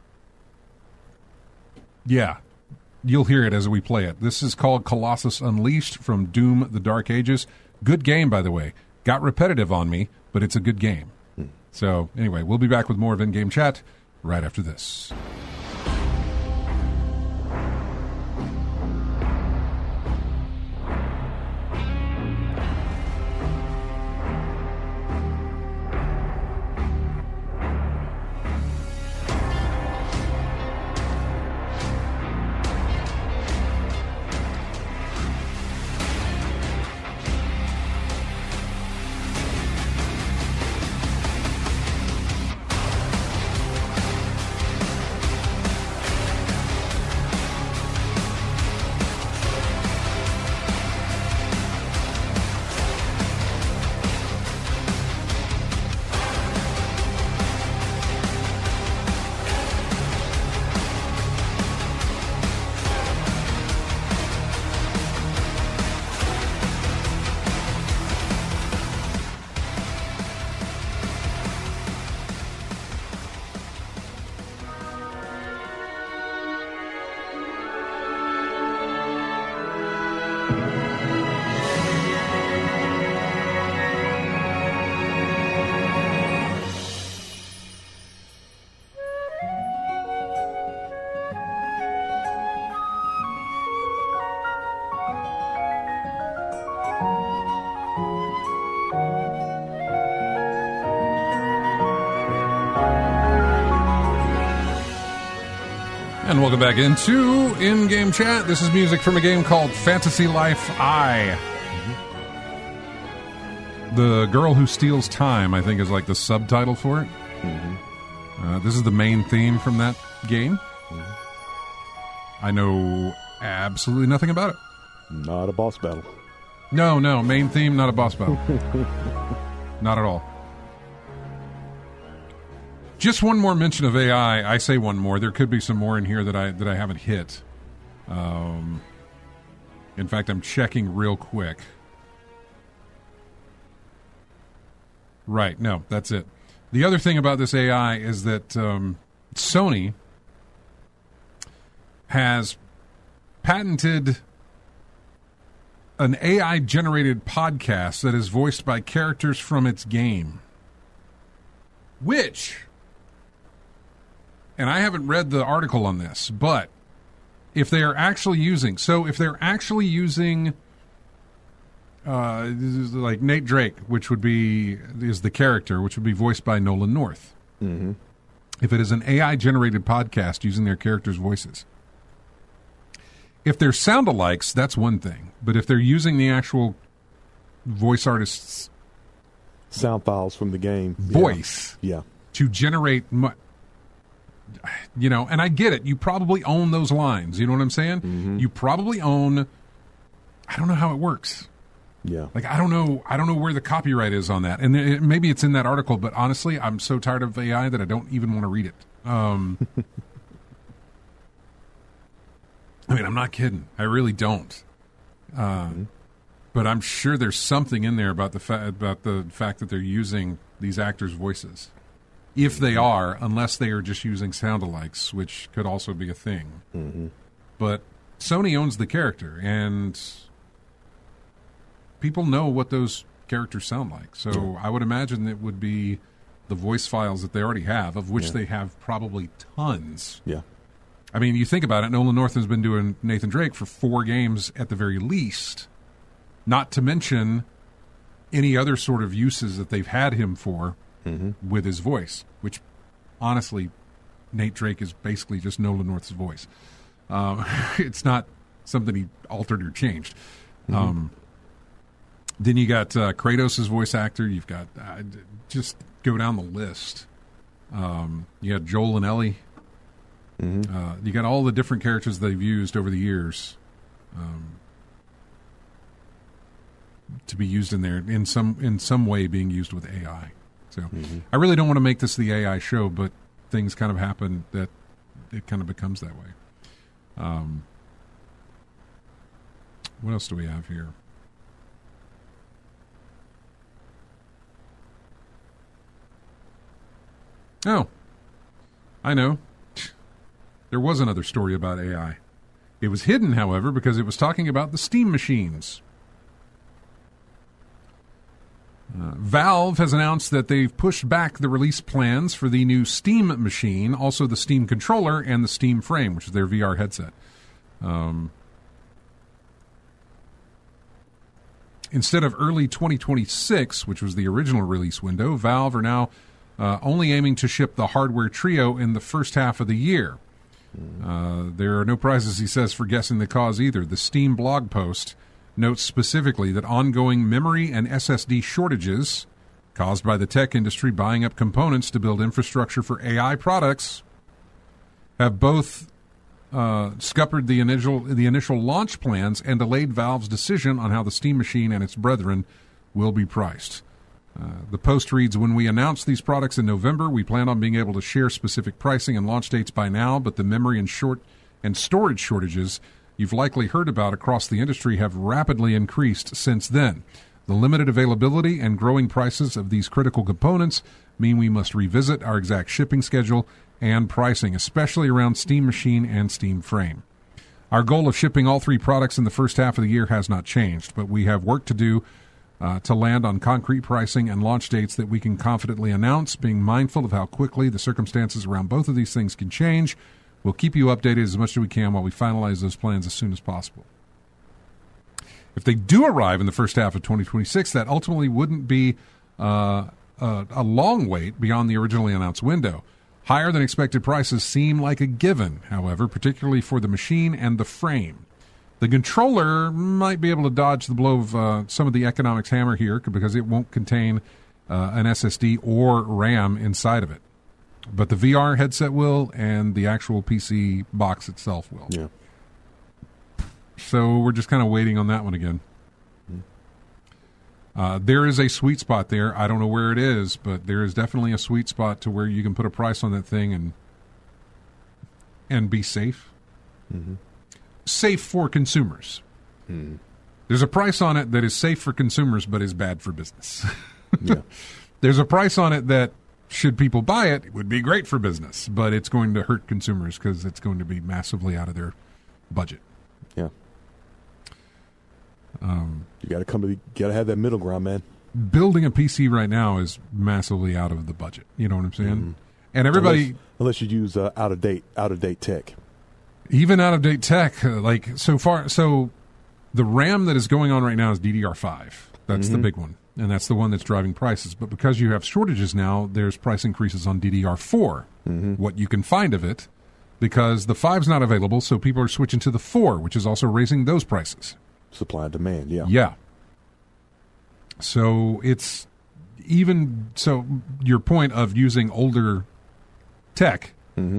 yeah. You'll hear it as we play it. This is called Colossus Unleashed from Doom: The Dark Ages. Good game, by the way. Got repetitive on me, but it's a good game. So, anyway, we'll be back with more of In-Game Chat right after this. And welcome back into In-Game Chat. This is music from a game called Fantasy Life I. The Girl Who Steals Time, I think, is like the subtitle for it. This is the main theme from that game. I know absolutely nothing about it. Not a boss battle. No, main theme, not a boss battle. Not at all. Just one more mention of AI. I say one more. There could be some more in here that I haven't hit. In fact, I'm checking real quick. Right. No, that's it. The other thing about this AI is that Sony has patented an AI-generated podcast that is voiced by characters from its game. Which... and I haven't read the article on this, but if they are actually using... so if they're actually using like Nate Drake, which is the character, which would be voiced by Nolan North. Mm-hmm. If it is an AI-generated podcast using their characters' voices. If they're sound-alikes, that's one thing. But if they're using the actual voice artist's... sound files from the game. Voice. Yeah. To generate... and I get it. You probably own those lines. You know what I'm saying? Mm-hmm. You probably own... I don't know how it works. Yeah. Like, I don't know where the copyright is on that. And maybe it's in that article, but honestly, I'm so tired of AI that I don't even want to read it. I mean, I'm not kidding. I really don't. But I'm sure there's something in there about the fact that they're using these actors' voices. If they are, unless they are just using sound-alikes, which could also be a thing. Mm-hmm. But Sony owns the character, and people know what those characters sound like. So I would imagine it would be the voice files that they already have, of which they have probably tons. Yeah. I mean, you think about it, Nolan North has been doing Nathan Drake for 4 games at the very least, not to mention any other sort of uses that they've had him for with his voice, which, honestly, Nate Drake is basically just Nolan North's voice. It's not something he altered or changed. Then you got Kratos' voice actor. You've got, just go down the list. You got Joel and Ellie. You got all the different characters they've used over the years to be used in there in some way, being used with AI. So I really don't want to make this the AI show, but things kind of happen that it kind of becomes that way. What else do we have here? Oh, I know. There was another story about AI. It was hidden, however, because it was talking about the Steam machines. Valve has announced that they've pushed back the release plans for the new Steam machine, also the Steam controller and the Steam Frame, which is their VR headset. Instead of early 2026, which was the original release window, Valve are now only aiming to ship the hardware trio in the first half of the year. There are no prizes, he says, for guessing the cause either. The Steam blog post notes specifically that ongoing memory and SSD shortages caused by the tech industry buying up components to build infrastructure for AI products have both scuppered the initial launch plans and delayed Valve's decision on how the Steam machine and its brethren will be priced. The post reads, when we announced these products in November, we planned on being able to share specific pricing and launch dates by now, but the memory and storage shortages you've likely heard about across the industry have rapidly increased since then. The limited availability and growing prices of these critical components mean we must revisit our exact shipping schedule and pricing, especially around Steam Machine and Steam Frame. Our goal of shipping all 3 products in the first half of the year has not changed, but we have work to do to land on concrete pricing and launch dates that we can confidently announce, being mindful of how quickly the circumstances around both of these things can change. We'll keep you updated as much as we can while we finalize those plans as soon as possible. If they do arrive in the first half of 2026, that ultimately wouldn't be a long wait beyond the originally announced window. Higher than expected prices seem like a given, however, particularly for the machine and the frame. The controller might be able to dodge the blow of some of the economics hammer here because it won't contain an SSD or RAM inside of it. But the VR headset will, and the actual PC box itself will. Yeah. So we're just kind of waiting on that one again. There is a sweet spot there. I don't know where it is, but there is definitely a sweet spot to where you can put a price on that thing and be safe. Safe for consumers. There's a price on it that is safe for consumers but is bad for business. Yeah. There's a price on it that, should people buy it, it would be great for business, but it's going to hurt consumers because it's going to be massively out of their budget. Yeah. You got to have that middle ground, man. Building a PC right now is massively out of the budget. You know what I'm saying? And everybody, unless you use out of date tech, even out of date tech, so the RAM that is going on right now is DDR5. That's the big one, and that's the one that's driving prices. But because you have shortages now, there's price increases on DDR4. What you can find of it, because the 5's not available, so people are switching to the 4, which is also raising those prices. Supply and demand, yeah. Yeah. So it's even so. Your point of using older tech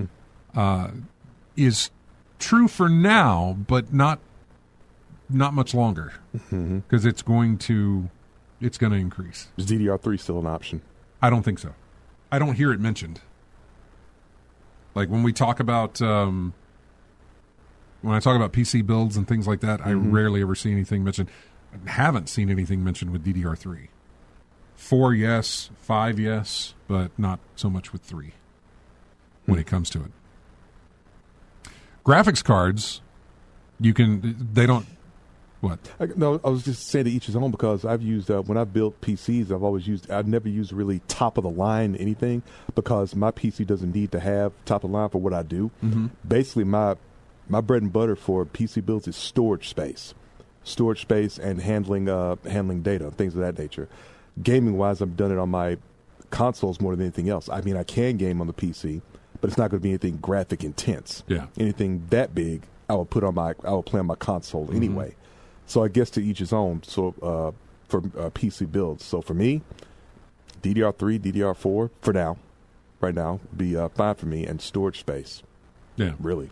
is true for now, but not much longer because it's going to increase. Is DDR3 still an option? I don't think so. I don't hear it mentioned. Like when we talk about when I talk about PC builds and things like that, I rarely ever see anything mentioned. haven't seen anything mentioned with DDR3. 4, yes. 5, yes. But not so much with 3 when it comes to it. Graphics cards, they don't, what? No, I was just saying to each his own, because I've used, when I've built PCs, I've never used really top of the line anything, because my PC doesn't need to have top of the line for what I do. Mm-hmm. Basically, my bread and butter for PC builds is storage space and handling data, things of that nature. Gaming wise, I've done it on my consoles more than anything else. I mean, I can game on the PC, but it's not going to be anything graphic intense. Yeah. Anything that big, I will play on my console anyway. So I guess to each his own. So for PC builds. So for me, DDR3, DDR4 for now, right now, would be fine for me, and storage space. Yeah, really.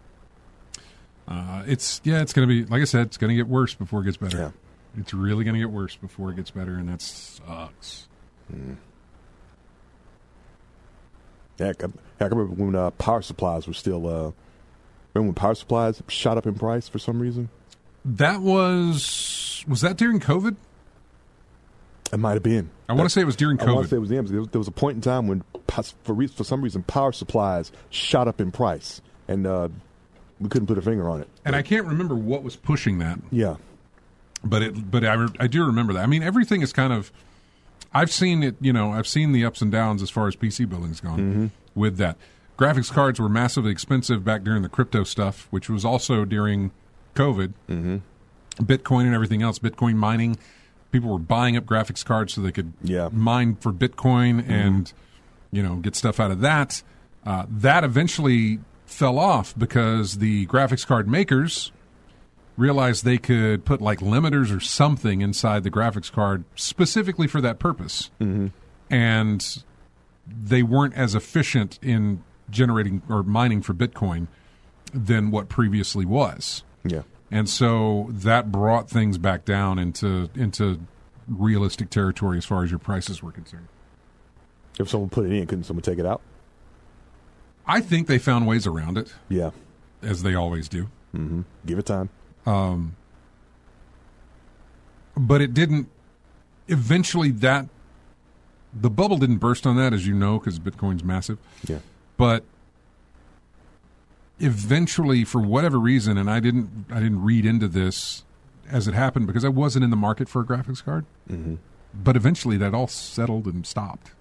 It's going to be, like I said, it's going to get worse before it gets better. Yeah. It's really going to get worse before it gets better, and that sucks. Yeah, I remember when power supplies were still. Remember when power supplies shot up in price for some reason? That was that during COVID? It might have been. I want to say it was during COVID. I want to say it was there was a point in time when, for some reason, power supplies shot up in price, and we couldn't put a finger on it. And I can't remember what was pushing that. Yeah. But I do remember that. I mean, everything is kind of, I've seen it, I've seen the ups and downs as far as PC building's gone with that. Graphics cards were massively expensive back during the crypto stuff, which was also during COVID. Bitcoin and everything else, Bitcoin mining. People were buying up graphics cards so they could mine for Bitcoin and, get stuff out of that. That eventually fell off because the graphics card makers realized they could put like limiters or something inside the graphics card specifically for that purpose. And they weren't as efficient in generating or mining for Bitcoin than what previously was. Yeah. And so that brought things back down into realistic territory as far as your prices were concerned. If someone put it in, couldn't someone take it out? I think they found ways around it. Yeah. As they always do. Give it time. But it didn't. Eventually, the bubble didn't burst on that, as you know, because Bitcoin's massive. Yeah. But eventually, for whatever reason, and I didn't read into this as it happened because I wasn't in the market for a graphics card. But eventually, that all settled and stopped.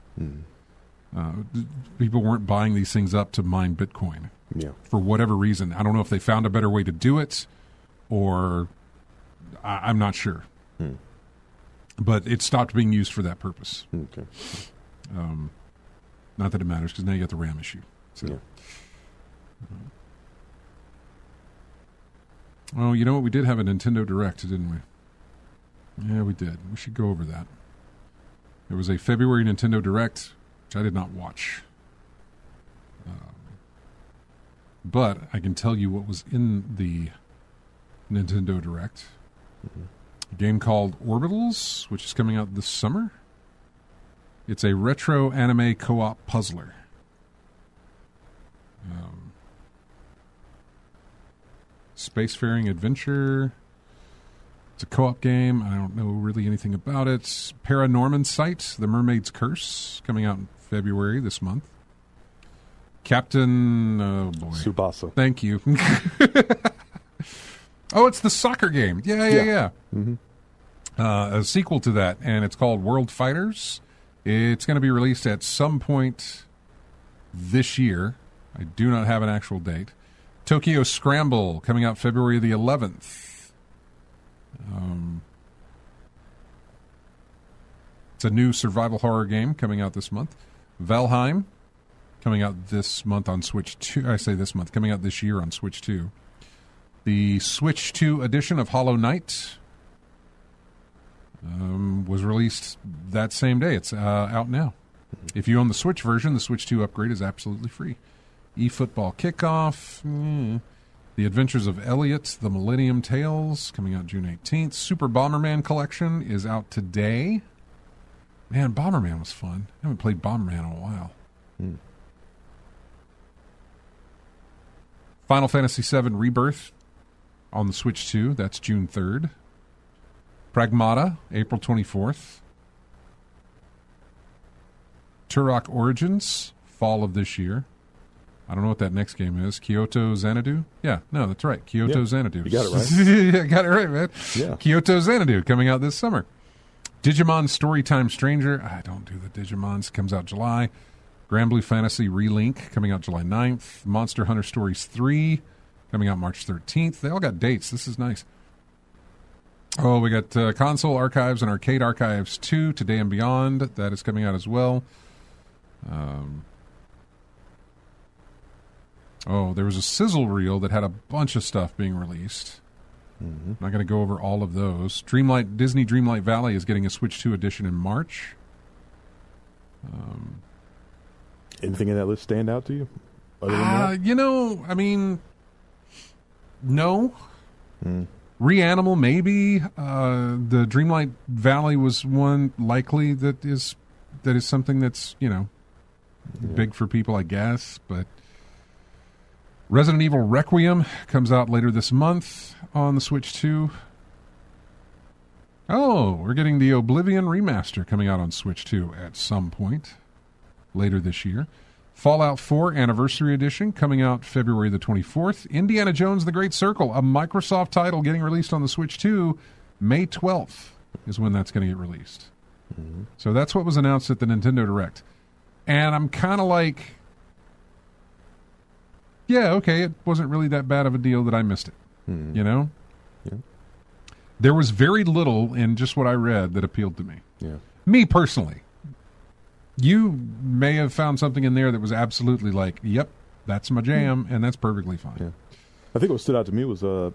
People weren't buying these things up to mine Bitcoin. Yeah. For whatever reason. I don't know if they found a better way to do it, or I'm not sure. But it stopped being used for that purpose. Okay. Not that it matters, because now you got the RAM issue. So. Yeah. Oh, you know what? We did have a Nintendo Direct, didn't we? Yeah, we did. We should go over that. There was a February Nintendo Direct, which I did not watch. But I can tell you what was in the Nintendo Direct. A game called Orbitals, which is coming out this summer. It's a retro anime co-op puzzler. Spacefaring adventure. It's a co-op game. I don't know really anything about it. Paranorman Sight, The Mermaid's Curse, coming out in February this month. Captain, oh boy. Tsubasa. Thank you. Oh, it's the soccer game. Yeah. A sequel to that, and it's called World Fighters. It's going to be released at some point this year. I do not have an actual date. Tokyo Scramble, coming out February the 11th. It's a new survival horror game coming out this month. Valheim, coming out this month on Switch 2. I say this month, coming out this year on Switch 2. The Switch 2 edition of Hollow Knight was released that same day. It's out now. If you own the Switch version, the Switch 2 upgrade is absolutely free. eFootball Kickoff. The Adventures of Elliot, The Millennium Tales, coming out June 18th. Super Bomberman Collection is out today. Man, Bomberman was fun. I haven't played Bomberman in a while. Final Fantasy VII Rebirth on the Switch 2. That's June 3rd. Pragmata, April 24th. Turok Origins, fall of this year. I don't know what that next game is. Kyoto Xanadu? Yeah, no, that's right. Kyoto Xanadu. You got it right. Yeah, got it right, man. Yeah. Kyoto Xanadu coming out this summer. Digimon Storytime Stranger. I don't do the Digimons. Comes out July. Grand Blue Fantasy Relink coming out July 9th. Monster Hunter Stories 3 coming out March 13th. They all got dates. This is nice. Oh, we got Console Archives and Arcade Archives 2, Today and Beyond. That is coming out as well. There was a sizzle reel that had a bunch of stuff being released. I'm not going to go over all of those. Disney Dreamlight Valley is getting a Switch 2 edition in March. Anything in that list stand out to you? Other than that? No. Reanimal, maybe. The Dreamlight Valley was one likely that is something that's, big for people, I guess. But Resident Evil Requiem comes out later this month on the Switch 2. Oh, we're getting the Oblivion remaster coming out on Switch 2 at some point later this year. Fallout 4 Anniversary Edition coming out February the 24th. Indiana Jones The Great Circle, a Microsoft title getting released on the Switch 2 May 12th is when that's going to get released. So that's what was announced at the Nintendo Direct. And I'm kind of like, yeah, okay, it wasn't really that bad of a deal that I missed it. Yeah. There was very little in just what I read that appealed to me. Yeah. Me personally. You may have found something in there that was absolutely like, yep, that's my jam, and that's perfectly fine. Yeah. I think what stood out to me was the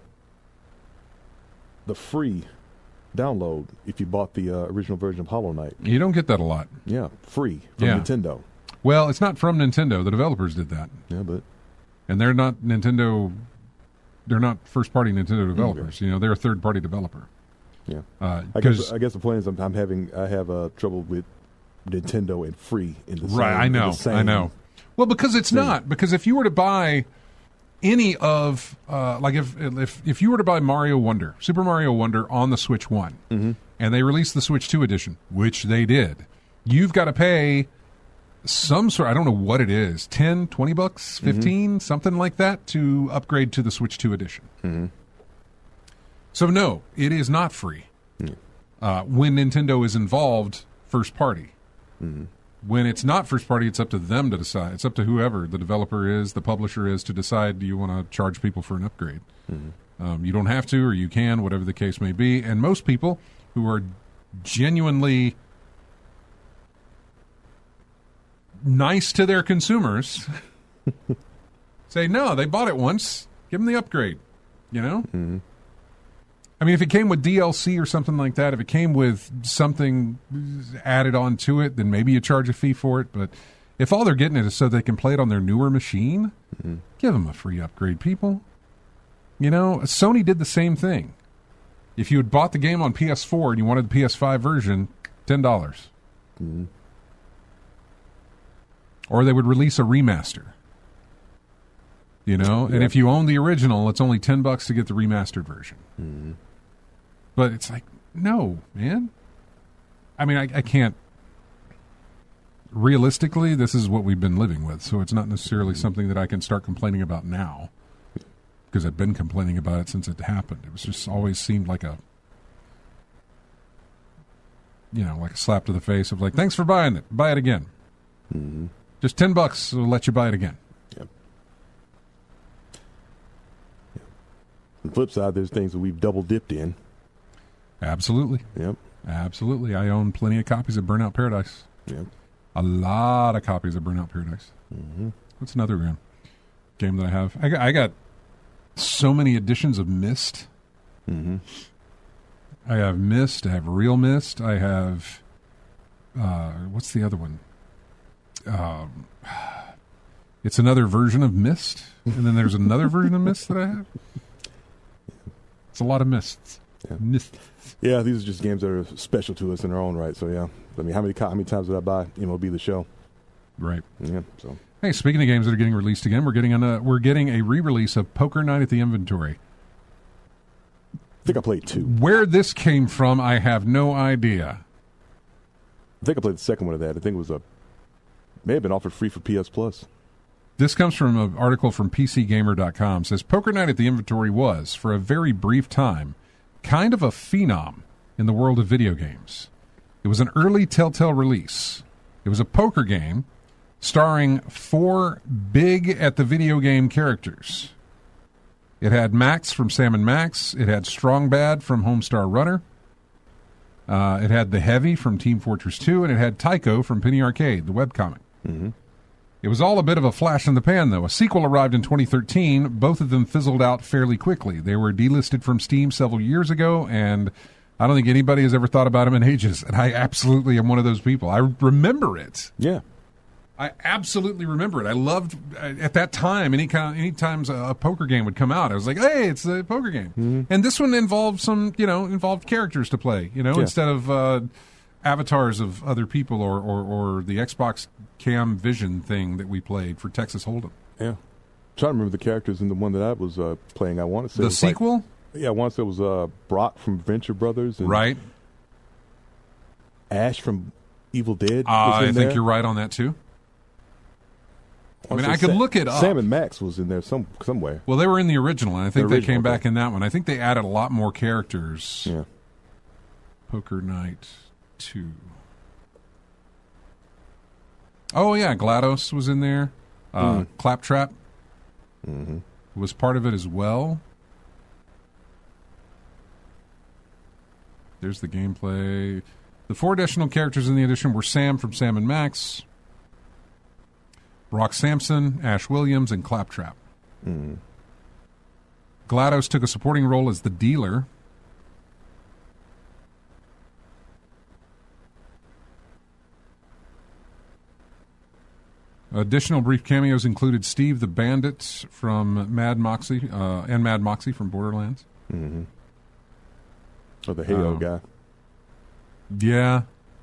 free download if you bought the original version of Hollow Knight. You don't get that a lot. Yeah, free from Nintendo. Well, it's not from Nintendo. The developers did that. Yeah, but... And they're not Nintendo... They're not first-party Nintendo developers. Okay. They're a third-party developer. Yeah. I guess the point is I have trouble with Nintendo and free in the same. Right, I know. Well, because it's not. Because if you were to buy any of, if you were to buy Mario Wonder, Super Mario Wonder on the Switch 1, and they released the Switch 2 edition, which they did, you've got to pay some sort, I don't know what it is, $10, $20, 15, something like that, to upgrade to the Switch 2 edition. So no, it is not free. When Nintendo is involved first party. When it's not first party, it's up to them to decide. It's up to whoever the developer is, the publisher is, to decide, do you want to charge people for an upgrade? You don't have to, or you can, whatever the case may be. And most people who are genuinely nice to their consumers say, no, they bought it once, give them the upgrade, I mean, if it came with DLC or something like that, if it came with something added on to it, then maybe you charge a fee for it. But if all they're getting it is so they can play it on their newer machine, give them a free upgrade, people. Sony did the same thing. If you had bought the game on PS4 and you wanted the PS5 version, $10. Or they would release a remaster. And if you own the original, it's only $10 to get the remastered version. But it's like, no, man. I mean, I can't. Realistically, this is what we've been living with, so it's not necessarily something that I can start complaining about now, because I've been complaining about it since it happened. It was just always seemed like a, like a slap to the face of like, thanks for buying it. Buy it again. Just $10 will let you buy it again. Yep. On the flip side, there's things that we've double dipped in. Absolutely. Yep. Absolutely. I own plenty of copies of Burnout Paradise. Yep. A lot of copies of Burnout Paradise. What's another game that I have? I got so many editions of Myst. I have Myst. I have Real Myst. I have... what's the other one? It's another version of Myst. And then there's another version of Myst that I have. It's a lot of Mysts. Yeah. Mysts. Yeah, these are just games that are special to us in their own right. So, yeah. I mean, how many times did I buy MLB The Show? Right. Yeah, so... Hey, speaking of games that are getting released again, we're getting a re-release of Poker Night at the Inventory. think I played 2. Where this came from, I have no idea. I think I played the second one of that. I think it was may have been offered free for PS Plus. This comes from an article from PCGamer.com. It says, Poker Night at the Inventory was, for a very brief time, kind of a phenom in the world of video games. It was an early Telltale release. It was a poker game starring 4 big-at-the-video-game characters. It had Max from Sam & Max. It had Strong Bad from Homestar Runner. It had The Heavy from Team Fortress 2, and it had Tycho from Penny Arcade, the webcomic. Mm-hmm. It was all a bit of a flash in the pan, though. A sequel arrived in 2013. Both of them fizzled out fairly quickly. They were delisted from Steam several years ago, and I don't think anybody has ever thought about them in ages. And I absolutely am one of those people. I remember it. Yeah. I absolutely remember it. I loved, at that time, any times a poker game would come out, I was like, hey, it's a poker game. Mm-hmm. And this one involved involved characters to play, instead of avatars of other people or the Xbox Cam Vision thing that we played for Texas Hold'em. Yeah. I'm trying to remember the characters in the one that I was playing. I want to say the sequel? I want to say it was Brock from Venture Brothers. And right. Ash from Evil Dead. I think you're right on that, too. I mean, I could look it up. Sam & Max was in there somewhere. Well, they were in the original, and I think they came back in that one. I think they added a lot more characters. Yeah. Poker Night 2. Oh, yeah, GLaDOS was in there. Claptrap was part of it as well. There's the gameplay. The 4 additional characters in the edition were Sam from Sam & Max, Brock Sampson, Ash Williams, and Claptrap. GLaDOS took a supporting role as the dealer. Additional brief cameos included Steve the Bandit from Mad Moxie and Mad Moxie from Borderlands. Mm-hmm. Oh, the Halo guy. Yeah.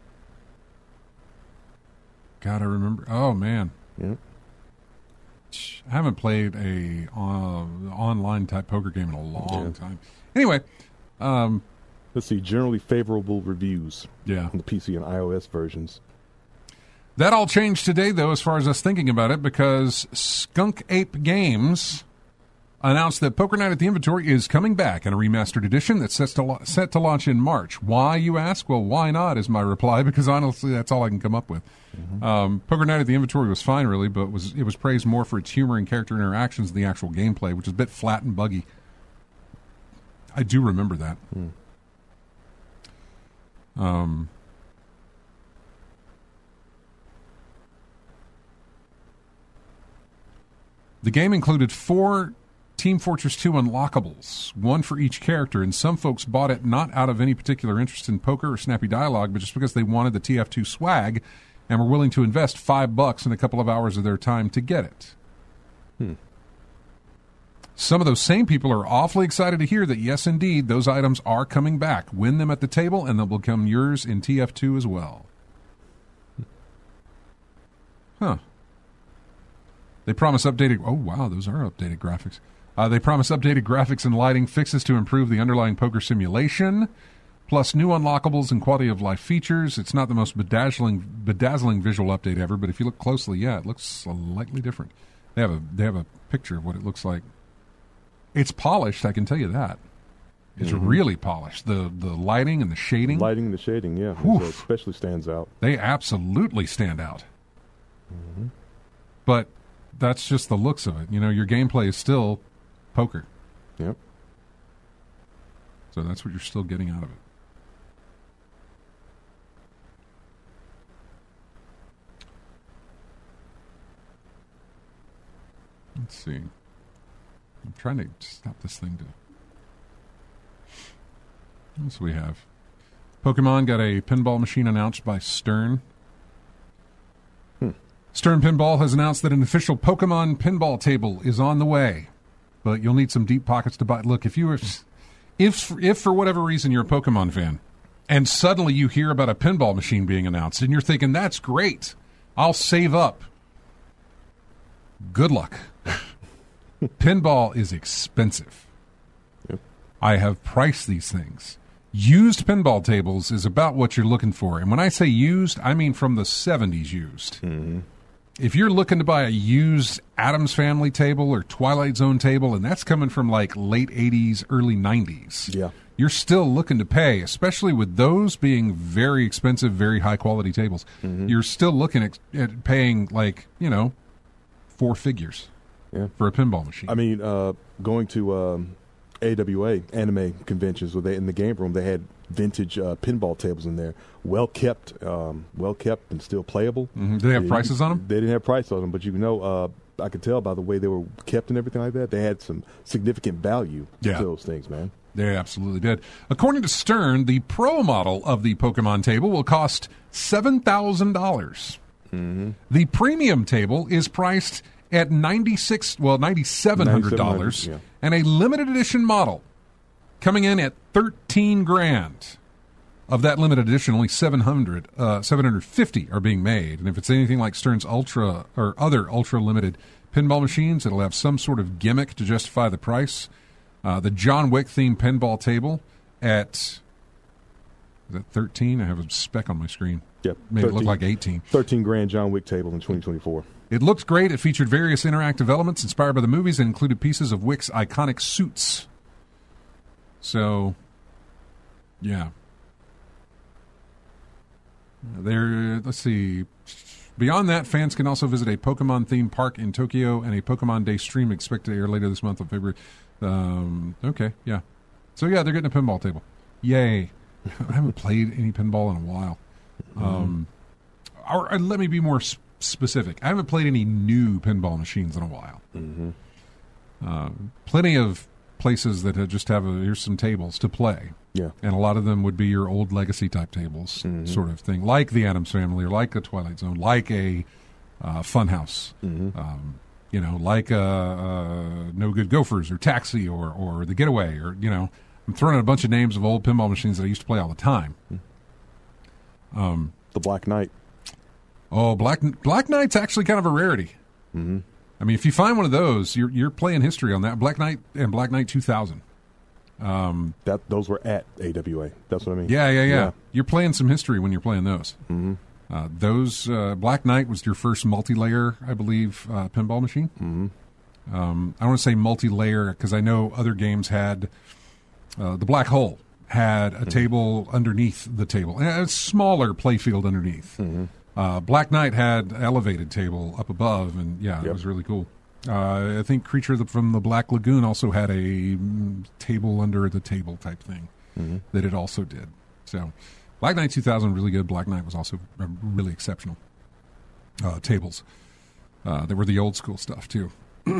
God, I remember. Oh, man. Yep. I haven't played a online type poker game in a long time. Anyway, let's see. Generally favorable reviews. Yeah, on the PC and iOS versions. That all changed today, though, as far as us thinking about it, because Skunk Ape Games announced that Poker Night at the Inventory is coming back in a remastered edition that's set to launch in March. Why, you ask? Well, why not is my reply, because honestly, that's all I can come up with. Mm-hmm. Poker Night at the Inventory was fine, really, but it was praised more for its humor and character interactions than the actual gameplay, which is a bit flat and buggy. I do remember that. The game included 4 Team Fortress 2 unlockables, 1 for each character, and some folks bought it not out of any particular interest in poker or snappy dialogue, but just because they wanted the TF2 swag and were willing to invest $5 in a couple of hours of their time to get it. Some of those same people are awfully excited to hear that, yes, indeed, those items are coming back. Win them at the table, and they'll become yours in TF2 as well. Huh. They promise updated... Oh, wow, those are updated graphics. They promise updated graphics and lighting fixes to improve the underlying poker simulation, plus new unlockables and quality of life features. It's not the most bedazzling visual update ever, but if you look closely, yeah, it looks slightly different. They have a picture of what it looks like. It's polished, I can tell you that. It's really polished. The lighting and the shading. Lighting and the shading, yeah. Especially stands out. They absolutely stand out. But that's just the looks of it. You know, your gameplay is still poker. Yep. So that's what you're still getting out of it. Let's see. I'm trying to stop this thing to... What else do we have? Pokemon got a pinball machine announced by Stern. Stern Pinball has announced that an official Pokemon pinball table is on the way, but you'll need some deep pockets to buy. Look, if for whatever reason you're a Pokemon fan, and suddenly you hear about a pinball machine being announced, and you're thinking, that's great, I'll save up. Good luck. Pinball is expensive. Yep. I have priced these things. Used pinball tables is about what you're looking for. And when I say used, I mean from the 70s used. Mm-hmm. If you're looking to buy a used Addams Family table or Twilight Zone table, and that's coming from like late 80s, early 90s, Yeah. you're still looking to pay, especially with those being very expensive, very high-quality tables. Mm-hmm. You're still looking at paying, like, four figures for a pinball machine. I mean, going to AWA, anime conventions, where in the game room, they had vintage pinball tables in there, well kept and still playable. Mm-hmm. Do they have prices on them? They didn't have prices on them, but I could tell by the way they were kept and everything like that, they had some significant value to those things, man. They absolutely did. According to Stern, the pro model of the Pokemon table will cost $7,000. Mm-hmm. The premium table is priced at $9,700, yeah. and a limited edition model coming in at $13,000. Of that limited edition, only 750 are being made. And if it's anything like Stern's Ultra or other ultra limited pinball machines, it'll have some sort of gimmick to justify the price. The John Wick themed pinball table at, is that 13? I have a speck on my screen. Yep. Made it look like 18. $13,000 John Wick table in 2024. It looked great. It featured various interactive elements inspired by the movies and included pieces of Wick's iconic suits. So, yeah. Let's see. Beyond that, fans can also visit a Pokemon-themed park in Tokyo and a Pokemon Day stream expected to air later this month of February. Okay, yeah. So, yeah, they're getting a pinball table. Yay. I haven't played any pinball in a while. Or let me be more specific. I haven't played any new pinball machines in a while. Mm-hmm. Plenty of places that just have here's some tables to play. Yeah. And a lot of them would be your old legacy type tables, sort of thing, like the Addams Family or like a Twilight Zone, like a Funhouse, like No Good Gophers or Taxi or The Getaway or, I'm throwing out a bunch of names of old pinball machines that I used to play all the time. The Black Knight. Oh, Black Knight's actually kind of a rarity. Mm-hmm. I mean, if you find one of those, you're playing history on that. Black Knight and Black Knight 2000. Those were at AWA. That's what I mean. Yeah. You're playing some history when you're playing those. Mm-hmm. Those Black Knight was your first multi-layer, I believe, pinball machine. Mm-hmm. I don't want to say multi-layer because I know other games had the Black Hole had a table underneath the table, and a smaller playfield underneath. Mm-hmm. Black Knight had an elevated table up above, and it was really cool. I think Creature from the Black Lagoon also had a table under the table type thing that it also did. So Black Knight 2000, really good. Black Knight was also really exceptional. Tables. They were the old school stuff, too.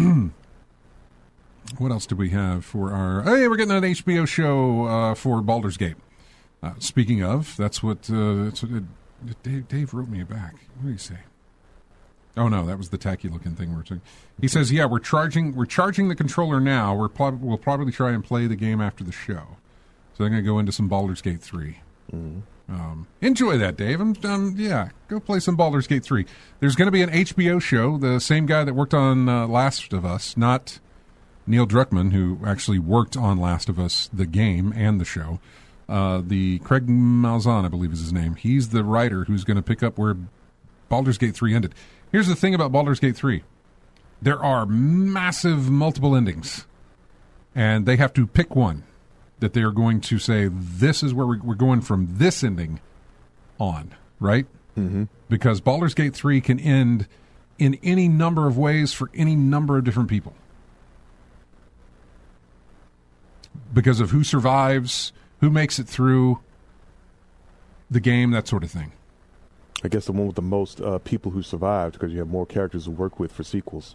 What else do we have for our... Hey, we're getting an HBO show for Baldur's Gate. Speaking of, that's what Dave wrote me back. What did he say? Oh, no, that was the tacky-looking thing we're saying. He says, we're charging the controller now. We'll probably try and play the game after the show. So I'm going to go into some Baldur's Gate 3. Mm-hmm. Enjoy that, Dave. Go play some Baldur's Gate 3. There's going to be an HBO show. The same guy that worked on Last of Us, not Neil Druckmann, who actually worked on Last of Us, the game and the show. The Craig Malzahn, I believe is his name. He's the writer who's going to pick up where Baldur's Gate 3 ended. Here's the thing about Baldur's Gate 3. There are massive multiple endings, and they have to pick one that they are going to say, this is where we're going from this ending on, right? Mm-hmm. Because Baldur's Gate 3 can end in any number of ways for any number of different people. Because of who survives, who makes it through the game, that sort of thing. I guess the one with the most people who survived, because you have more characters to work with for sequels.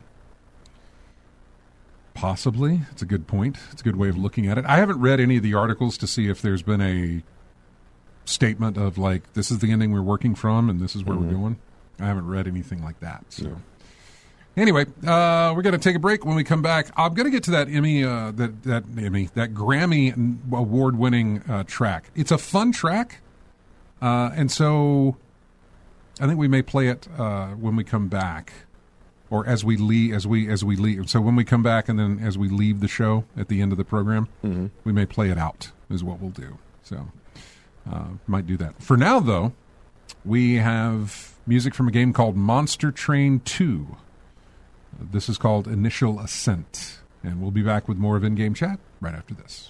Possibly. It's a good point. It's a good way of looking at it. I haven't read any of the articles to see if there's been a statement of, like, this is the ending we're working from and this is where we're going. I haven't read anything like that. So, anyway, we're going to take a break. When we come back, I'm going to get to that that Grammy award-winning track. It's a fun track, and so I think we may play it when we come back. or as we leave. So when we come back and then as we leave the show at the end of the program, we may play it out is what we'll do. So might do that. For now, though, we have music from a game called Monster Train 2. This is called Initial Ascent. And we'll be back with more of In-Game Chat right after this.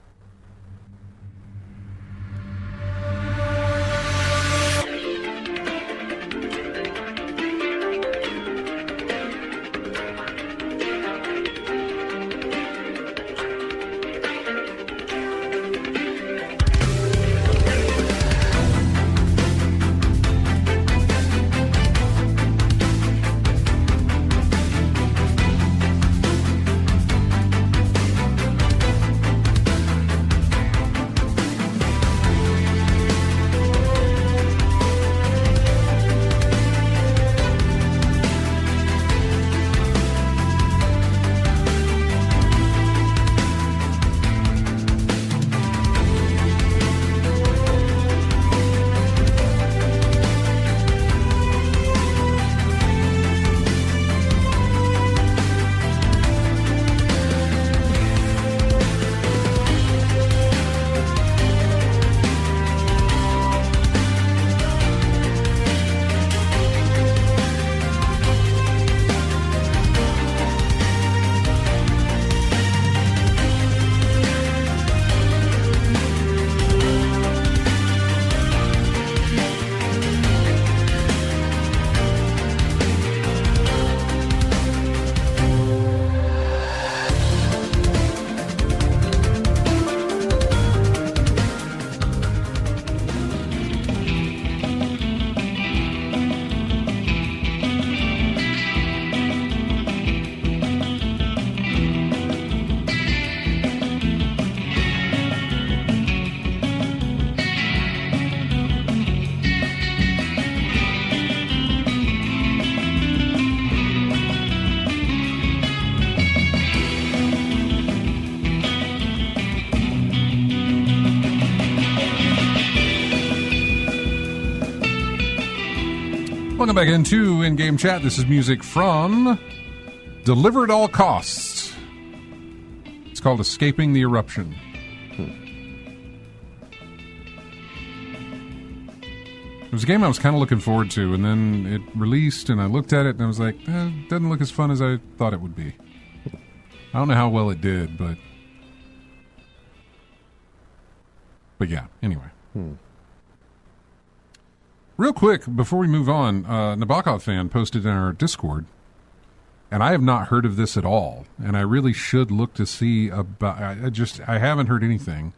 Welcome back into In-Game Chat. This is music from Deliver at All Costs. It's called Escaping the Eruption. It was a game I was kind of looking forward to, and then it released, and I looked at it, and I was like, it doesn't look as fun as I thought it would be. I don't know how well it did, but yeah, anyway. Real quick, before we move on, Nabokov fan posted in our Discord, and I have not heard of this at all, and I really should look to see about. I haven't heard anything.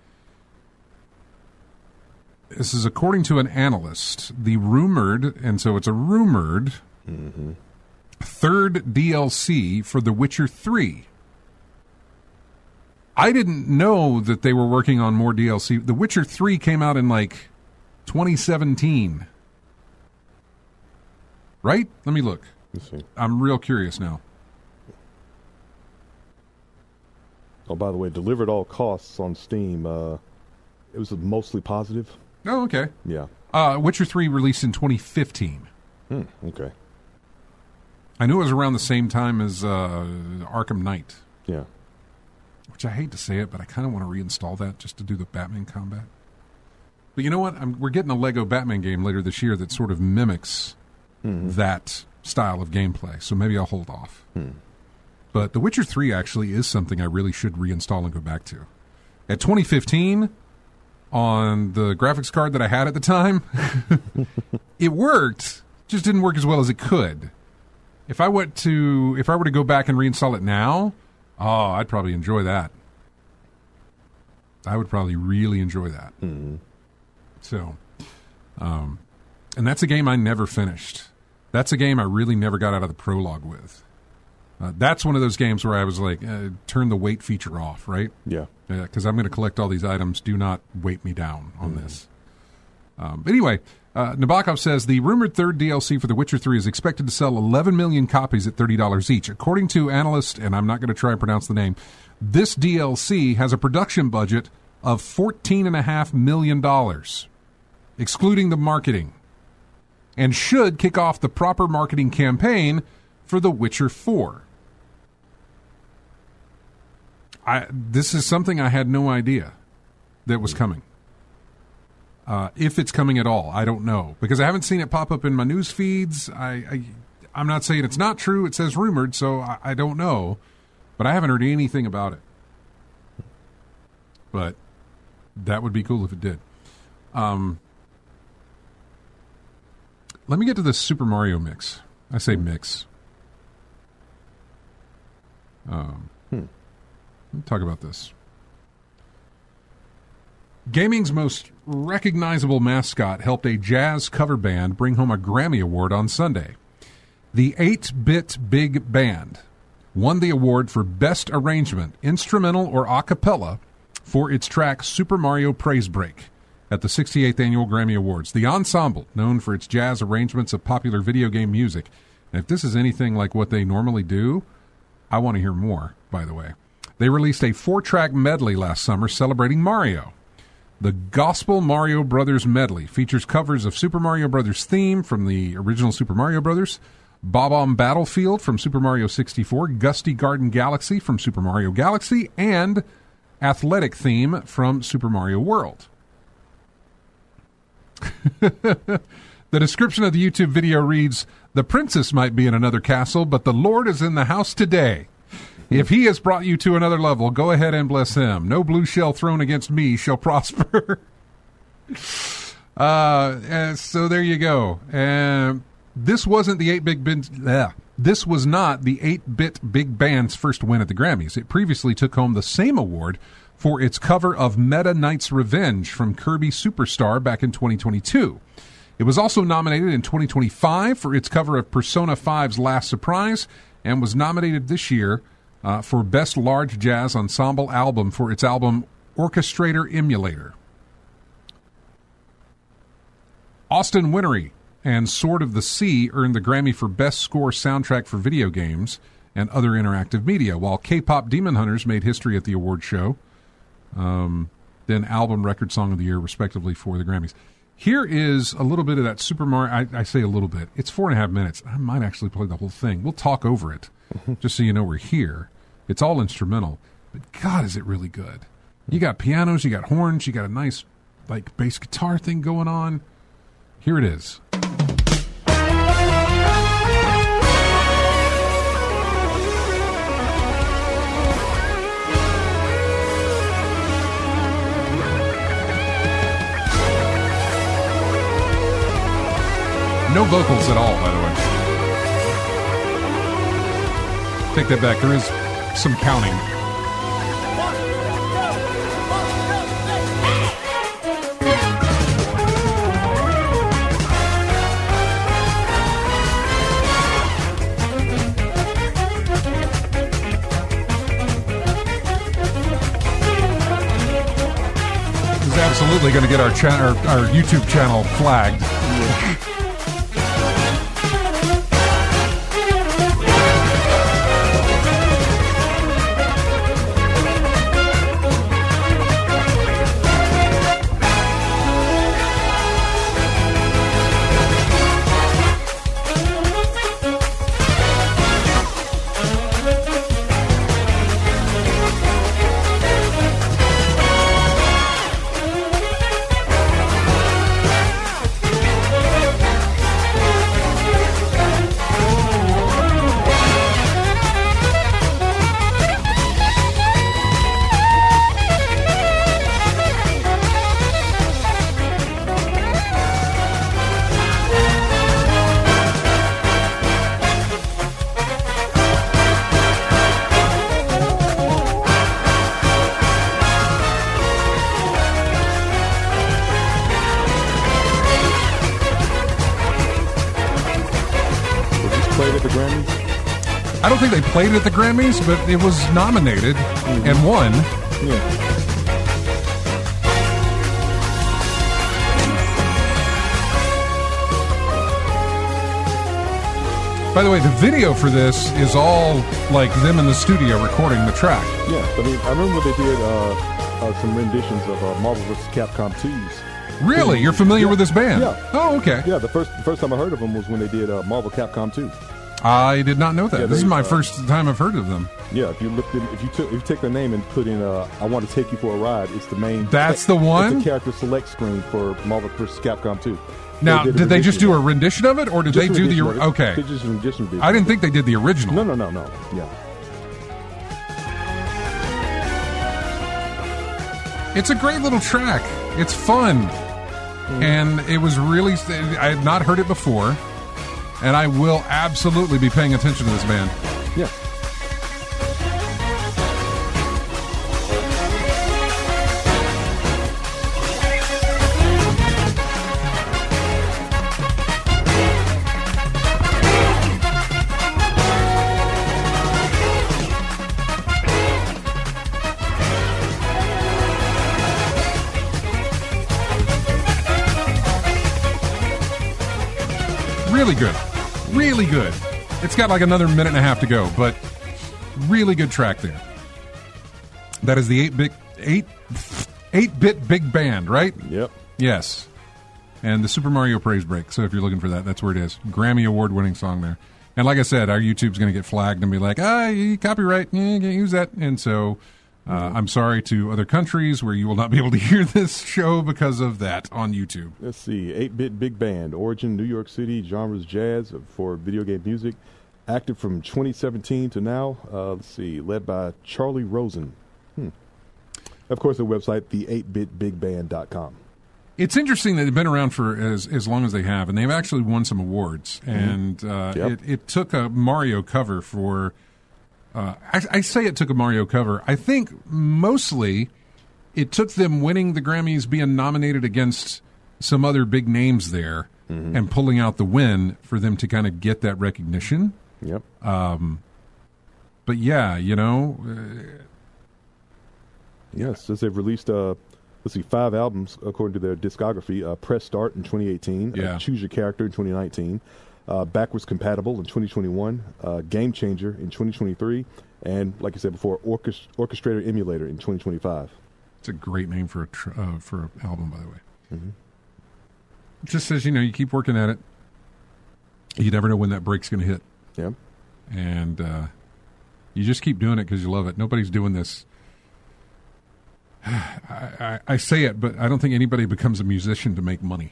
This is according to an analyst. The rumored, and so it's a rumored, third DLC for The Witcher 3. I didn't know that they were working on more DLC. The Witcher 3 came out in 2017. Right? Let me look. Let's see. I'm real curious now. Oh, by the way, Deliver at All Costs on Steam. It was mostly positive. Oh, okay. Yeah. Witcher 3 released in 2015. Okay. I knew it was around the same time as Arkham Knight. Yeah. Which I hate to say it, but I kind of want to reinstall that just to do the Batman combat. But you know what? We're getting a Lego Batman game later this year that sort of mimics that style of gameplay, so maybe I'll hold off. But The Witcher 3 actually is something I really should reinstall and go back to. At 2015, on the graphics card that I had at the time, it worked, just didn't work as well as it could. If I were to go back and reinstall it now, I'd probably enjoy that. I would probably really enjoy that. So, and that's a game I never finished. That's a game I really never got out of the prologue with. That's one of those games where I was like, turn the wait feature off, right? Yeah. Because I'm going to collect all these items. Do not weight me down on this. But anyway, Nabokov says the rumored third DLC for The Witcher 3 is expected to sell 11 million copies at $30 each. According to analyst, and I'm not going to try and pronounce the name, this DLC has a production budget of $14.5 million, excluding the marketing, and should kick off the proper marketing campaign for The Witcher 4. This is something I had no idea that was coming. If it's coming at all, I don't know. Because I haven't seen it pop up in my news feeds. I'm not saying it's not true. It says rumored, so I don't know. But I haven't heard anything about it. But that would be cool if it did. Let me get to the Super Mario mix. I say mix. Let me talk about this. Gaming's most recognizable mascot helped a jazz cover band bring home a Grammy Award on Sunday. The 8-Bit Big Band won the award for Best Arrangement, Instrumental or A Cappella, for its track Super Mario Praise Break at the 68th Annual Grammy Awards. The ensemble, known for its jazz arrangements of popular video game music. And if this is anything like what they normally do, I want to hear more, by the way. They released a 4-track medley last summer celebrating Mario. The Gospel Mario Brothers medley features covers of Super Mario Brothers theme from the original Super Mario Brothers, Bob-omb Battlefield from Super Mario 64, Gusty Garden Galaxy from Super Mario Galaxy, and Athletic theme from Super Mario World. The description of the YouTube video reads, "The princess might be in another castle, but the Lord is in the house today. If he has brought you to another level, go ahead and bless him. No blue shell thrown against me shall prosper." So there you go. This wasn't the 8-bit This was not the 8-bit big band's first win at the Grammys. It previously took home the same award for its cover of Meta Knight's Revenge from Kirby Superstar back in 2022. It was also nominated in 2025 for its cover of Persona 5's Last Surprise, and was nominated this year for Best Large Jazz Ensemble Album for its album Orchestrator Emulator. Austin Wintory and Sword of the Sea earned the Grammy for Best Score Soundtrack for Video Games and Other Interactive Media, while K-Pop Demon Hunters made history at the award show. Then Album Record Song of the Year, respectively, for the Grammys. Here is a little bit of that Super Mario. I say a little bit. It's 4.5 minutes. I might actually play the whole thing. We'll talk over it, just so you know we're here. It's all instrumental, but God, is it really good. You got pianos, you got horns, you got a nice like bass guitar thing going on. Here it is. No vocals at all, by the way. Take that back. There is some counting. This is absolutely going to get our YouTube channel flagged. I don't think they played it at the Grammys, but it was nominated and won. Yeah. By the way, the video for this is all like them in the studio recording the track. Yeah, I remember they did some renditions of Marvel vs. Capcom 2's. Really? You're familiar with this band? Yeah. Oh, okay. Yeah, the first time I heard of them was when they did Marvel Capcom 2. I did not know that. Yeah, This is my first time I've heard of them. Yeah, if you take their name and put in "I want to take you for a ride," it's the main. That's the one? It's the character select screen for Marvel vs. Capcom 2. Now, did they just do a rendition of it, or did they do the okay? They just rendition of it. I didn't think they did the original. No. Yeah. It's a great little track. It's fun. And it was really... I had not heard it before. And I will absolutely be paying attention to this band. Yeah. Really good. Really good. It's got like another minute and a half to go, but really good track there. That is the 8-bit big band, right? Yep. Yes. And the Super Mario Praise Break. So if you're looking for that, that's where it is. Grammy Award-winning song there. And like I said, our YouTube's going to get flagged and be like, copyright, you can't use that. And so I'm sorry to other countries where you will not be able to hear this show because of that on YouTube. Let's see. 8-bit big band. Origin, New York City. Genres jazz for video game music. Active from 2017 to now. Let's see. Led by Charlie Rosen. Of course, the website, the8bitbigband.com. It's interesting that they've been around for as long as they have, and they've actually won some awards. And it took a Mario cover for... I say it took a Mario cover. I think mostly it took them winning the Grammys, being nominated against some other big names there, and pulling out the win for them to kind of get that recognition. Yep. But yeah, Yes, since they've released, 5 albums according to their discography. Press Start in 2018. Choose Your Character in 2019. Backwards Compatible in 2021, Game Changer in 2023, and like I said before, Orchestrator Emulator in 2025. It's a great name for an album, by the way. It just says, you keep working at it. You never know when that break's going to hit. Yeah. And you just keep doing it because you love it. Nobody's doing this. I say it, but I don't think anybody becomes a musician to make money.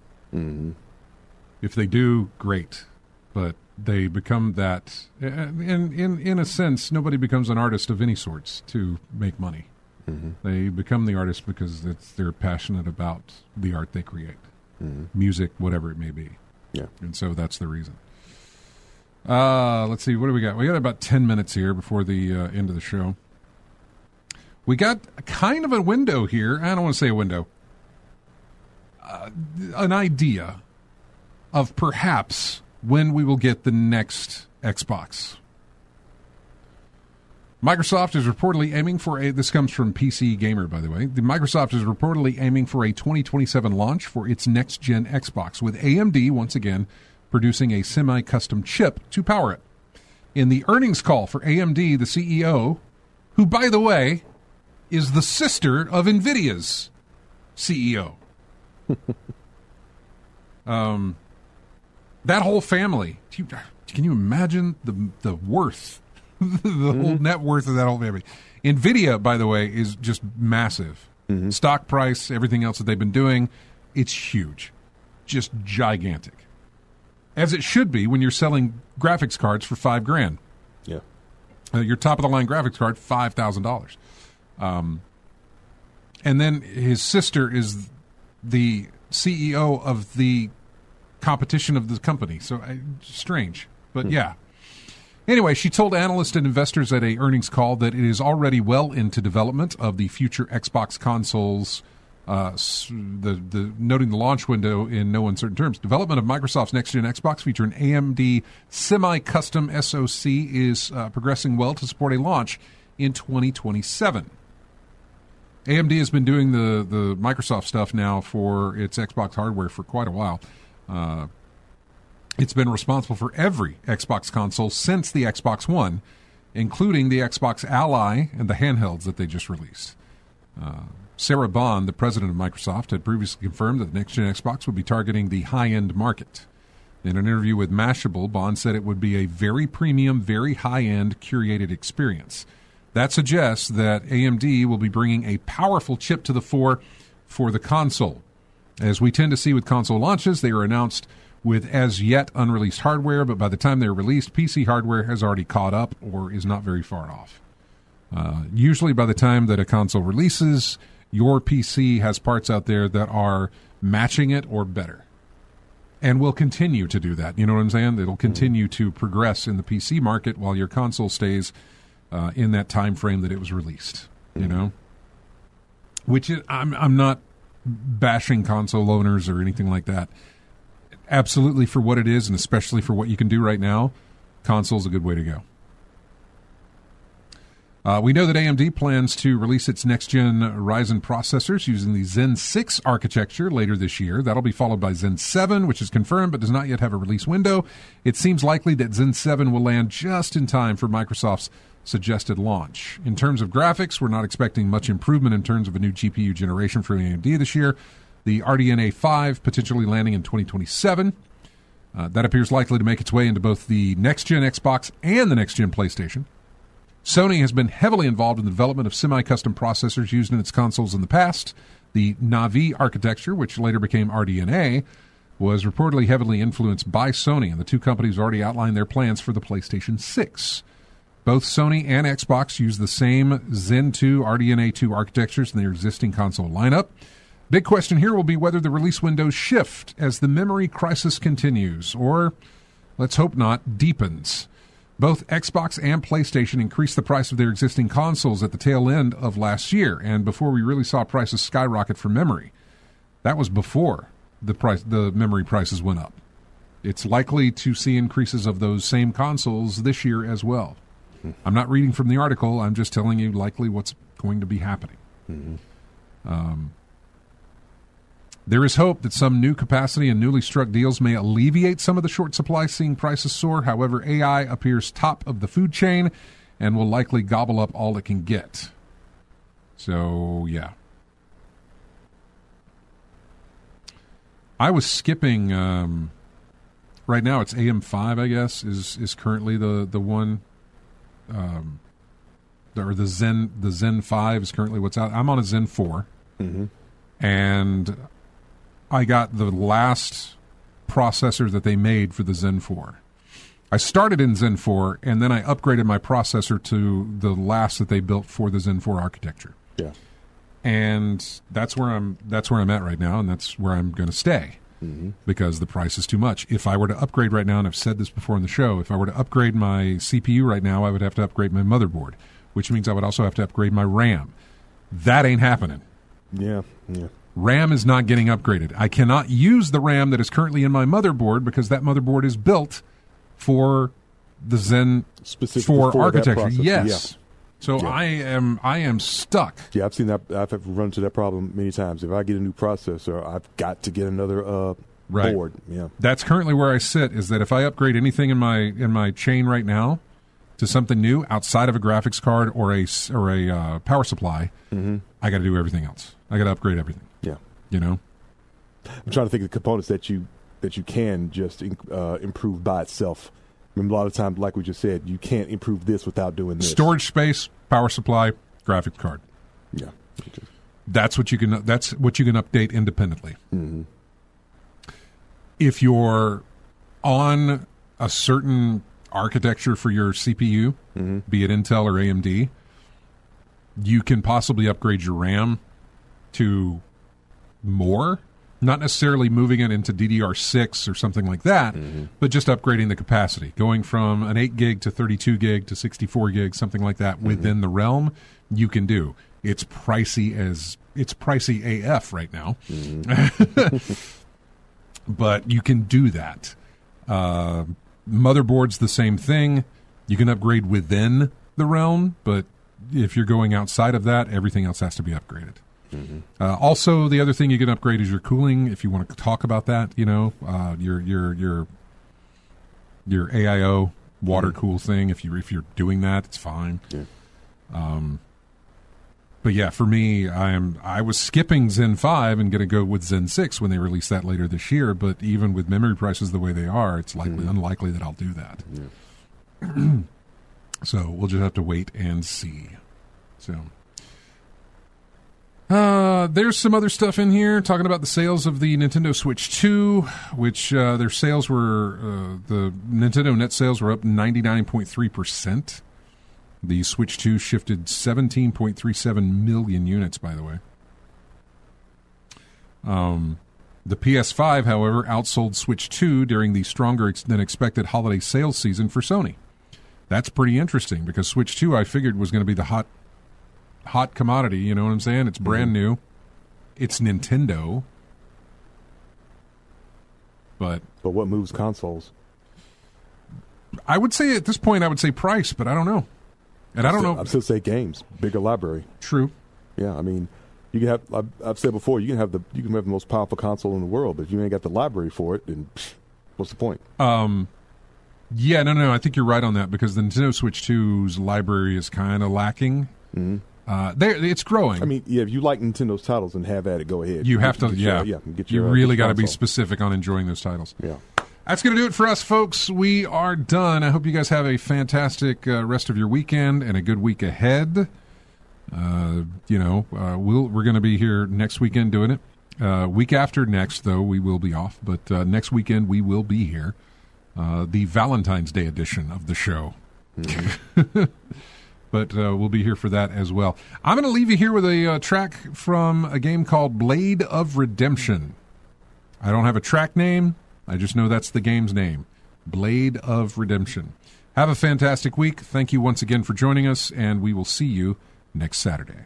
If they do, great. But they become that. In a sense, nobody becomes an artist of any sorts to make money. They become the artist because they're passionate about the art they create. Music, whatever it may be. Yeah. And so that's the reason. Let's see. What do we got? We got about 10 minutes here before the end of the show. We got kind of a window here. I don't want to say a window. An idea of perhaps when we will get the next Xbox. Microsoft is reportedly aiming for this comes from PC Gamer, by the way. Microsoft is reportedly aiming for a 2027 launch for its next-gen Xbox, with AMD, once again, producing a semi-custom chip to power it. In the earnings call for AMD, the CEO, who, by the way, is the sister of NVIDIA's CEO. That whole family. Can you imagine the worth, the whole net worth of that whole family? NVIDIA, by the way, is just massive. Stock price, everything else that they've been doing, it's huge. Just gigantic. As it should be when you're selling graphics cards for $5,000. Yeah. Your top-of-the-line graphics card, $5,000. And then his sister is the CEO of the competition of the company. So strange, but yeah. Anyway, she told analysts and investors at a earnings call that it is already well into development of the future Xbox consoles, noting the launch window in no uncertain terms. Development of Microsoft's next-gen Xbox featuring AMD semi-custom SoC is progressing well to support a launch in 2027. AMD has been doing the Microsoft stuff now for its Xbox hardware for quite a while. It's been responsible for every Xbox console since the Xbox One, including the Xbox Ally and the handhelds that they just released. Sarah Bond, the president of Microsoft, had previously confirmed that the next-gen Xbox would be targeting the high-end market. In an interview with Mashable, Bond said it would be a very premium, very high-end, curated experience. That suggests that AMD will be bringing a powerful chip to the fore for the console. As we tend to see with console launches, they are announced with as yet unreleased hardware, but by the time they're released, PC hardware has already caught up or is not very far off. Usually by the time that a console releases, your PC has parts out there that are matching it or better. And will continue to do that. You know what I'm saying? It'll continue to progress in the PC market while your console stays in that time frame that it was released. You know, which I'm not bashing console owners or anything like that. Absolutely, for what it is, and especially for what you can do right now, console's a good way to go. We know that AMD plans to release its next-gen Ryzen processors using the Zen 6 architecture later this year. That'll be followed by Zen 7, which is confirmed but does not yet have a release window. It seems likely that Zen 7 will land just in time for Microsoft's suggested launch. In terms of graphics, we're not expecting much improvement in terms of a new GPU generation for AMD this year. The RDNA 5 potentially landing in 2027. That appears likely to make its way into both the next-gen Xbox and the next-gen PlayStation. Sony has been heavily involved in the development of semi-custom processors used in its consoles in the past. The Navi architecture, which later became RDNA, was reportedly heavily influenced by Sony, and the two companies already outlined their plans for the PlayStation 6. Both Sony and Xbox use the same Zen 2 RDNA 2 architectures in their existing console lineup. Big question here will be whether the release windows shift as the memory crisis continues, or, let's hope not, deepens. Both Xbox and PlayStation increased the price of their existing consoles at the tail end of last year, and before we really saw prices skyrocket for memory. That was before the memory prices went up. It's likely to see increases of those same consoles this year as well. I'm not reading from the article. I'm just telling you likely what's going to be happening. There is hope that some new capacity and newly struck deals may alleviate some of the short supply seeing prices soar. However, AI appears top of the food chain and will likely gobble up all it can get. So, yeah. I was skipping, right now it's AM5, I guess, is currently the one, or the Zen 5 is currently what's out. I'm on a Zen 4, and I got the last processor that they made for the Zen 4. I started in Zen 4, and then I upgraded my processor to the last that they built for the Zen 4 architecture. Yeah. And that's where I'm at right now, and that's where I'm going to stay because the price is too much. If I were to upgrade right now, and I've said this before on the show, if I were to upgrade my CPU right now, I would have to upgrade my motherboard, which means I would also have to upgrade my RAM. That ain't happening. Yeah. RAM is not getting upgraded. I cannot use the RAM that is currently in my motherboard because that motherboard is built for the Zen 4 architecture. Yes. Yeah. So yeah. I am stuck. Yeah, I've seen that. I've run into that problem many times. If I get a new processor, I've got to get another board. Yeah. That's currently where I sit, is that if I upgrade anything in my chain right now to something new outside of a graphics card or a power supply, I got to do everything else. I got to upgrade everything. Yeah. You know? I'm trying to think of the components that you can just improve by itself. I mean, a lot of times, like we just said, you can't improve this without doing this. Storage space, power supply, graphics card. Yeah. That's what you can update independently. If you're on a certain architecture for your CPU, be it Intel or AMD, you can possibly upgrade your RAM to more. Not necessarily moving it into DDR6 or something like that, but just upgrading the capacity, going from an 8 gig to 32 gig to 64 gig, something like that within the realm, you can do. It's pricey AF right now, but you can do that. Motherboard's the same thing. You can upgrade within the realm, but if you're going outside of that, everything else has to be upgraded. Also, the other thing you can upgrade is your cooling. If you want to talk about that, you know, your AIO water cool thing. If you're doing that, it's fine. Yeah. But yeah, for me, I was skipping Zen 5 and going to go with Zen 6 when they release that later this year. But even with memory prices the way they are, it's unlikely that I'll do that. Yeah. So we'll just have to wait and see. So there's some other stuff in here talking about the sales of the Nintendo Switch 2, which their sales were the Nintendo net sales were up 99.3%. The Switch 2 shifted 17.37 million units, by the way. The PS5, however, outsold Switch 2 during the stronger than expected holiday sales season for Sony. That's pretty interesting because Switch 2, I figured, was going to be the hot commodity. You know what I'm saying? It's brand new. It's Nintendo. But what moves consoles? I would say at this point, I would say price, but I don't know. And I don't know. I'd still say games, bigger library. True. Yeah, I mean, you can have. I've said before, you can have the most powerful console in the world, but if you ain't got the library for it, then what's the point? Yeah, no. I think you're right on that because the Nintendo Switch 2's library is kind of lacking. It's growing. I mean, yeah, if you like Nintendo's titles and have at it, go ahead. You have to, yeah. You really got to be specific on enjoying those titles. Yeah. That's going to do it for us, folks. We are done. I hope you guys have a fantastic rest of your weekend and a good week ahead. We're going to be here next weekend doing it. Week after next, though, we will be off. But next weekend, we will be here. The Valentine's Day edition of the show. But we'll be here for that as well. I'm going to leave you here with a track from a game called Blade of Redemption. I don't have a track name. I just know that's the game's name, Blade of Redemption. Have a fantastic week. Thank you once again for joining us, and we will see you next Saturday.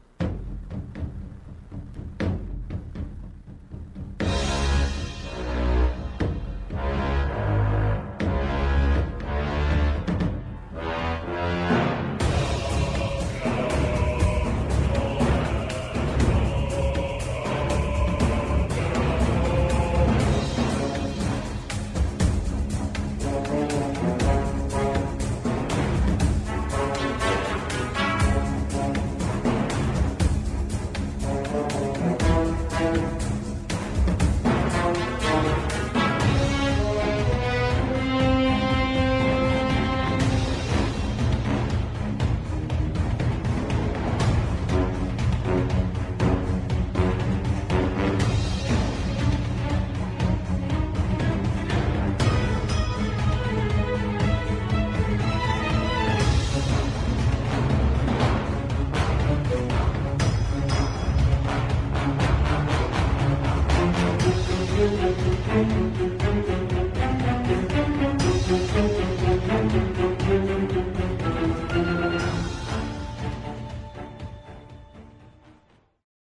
Thank you.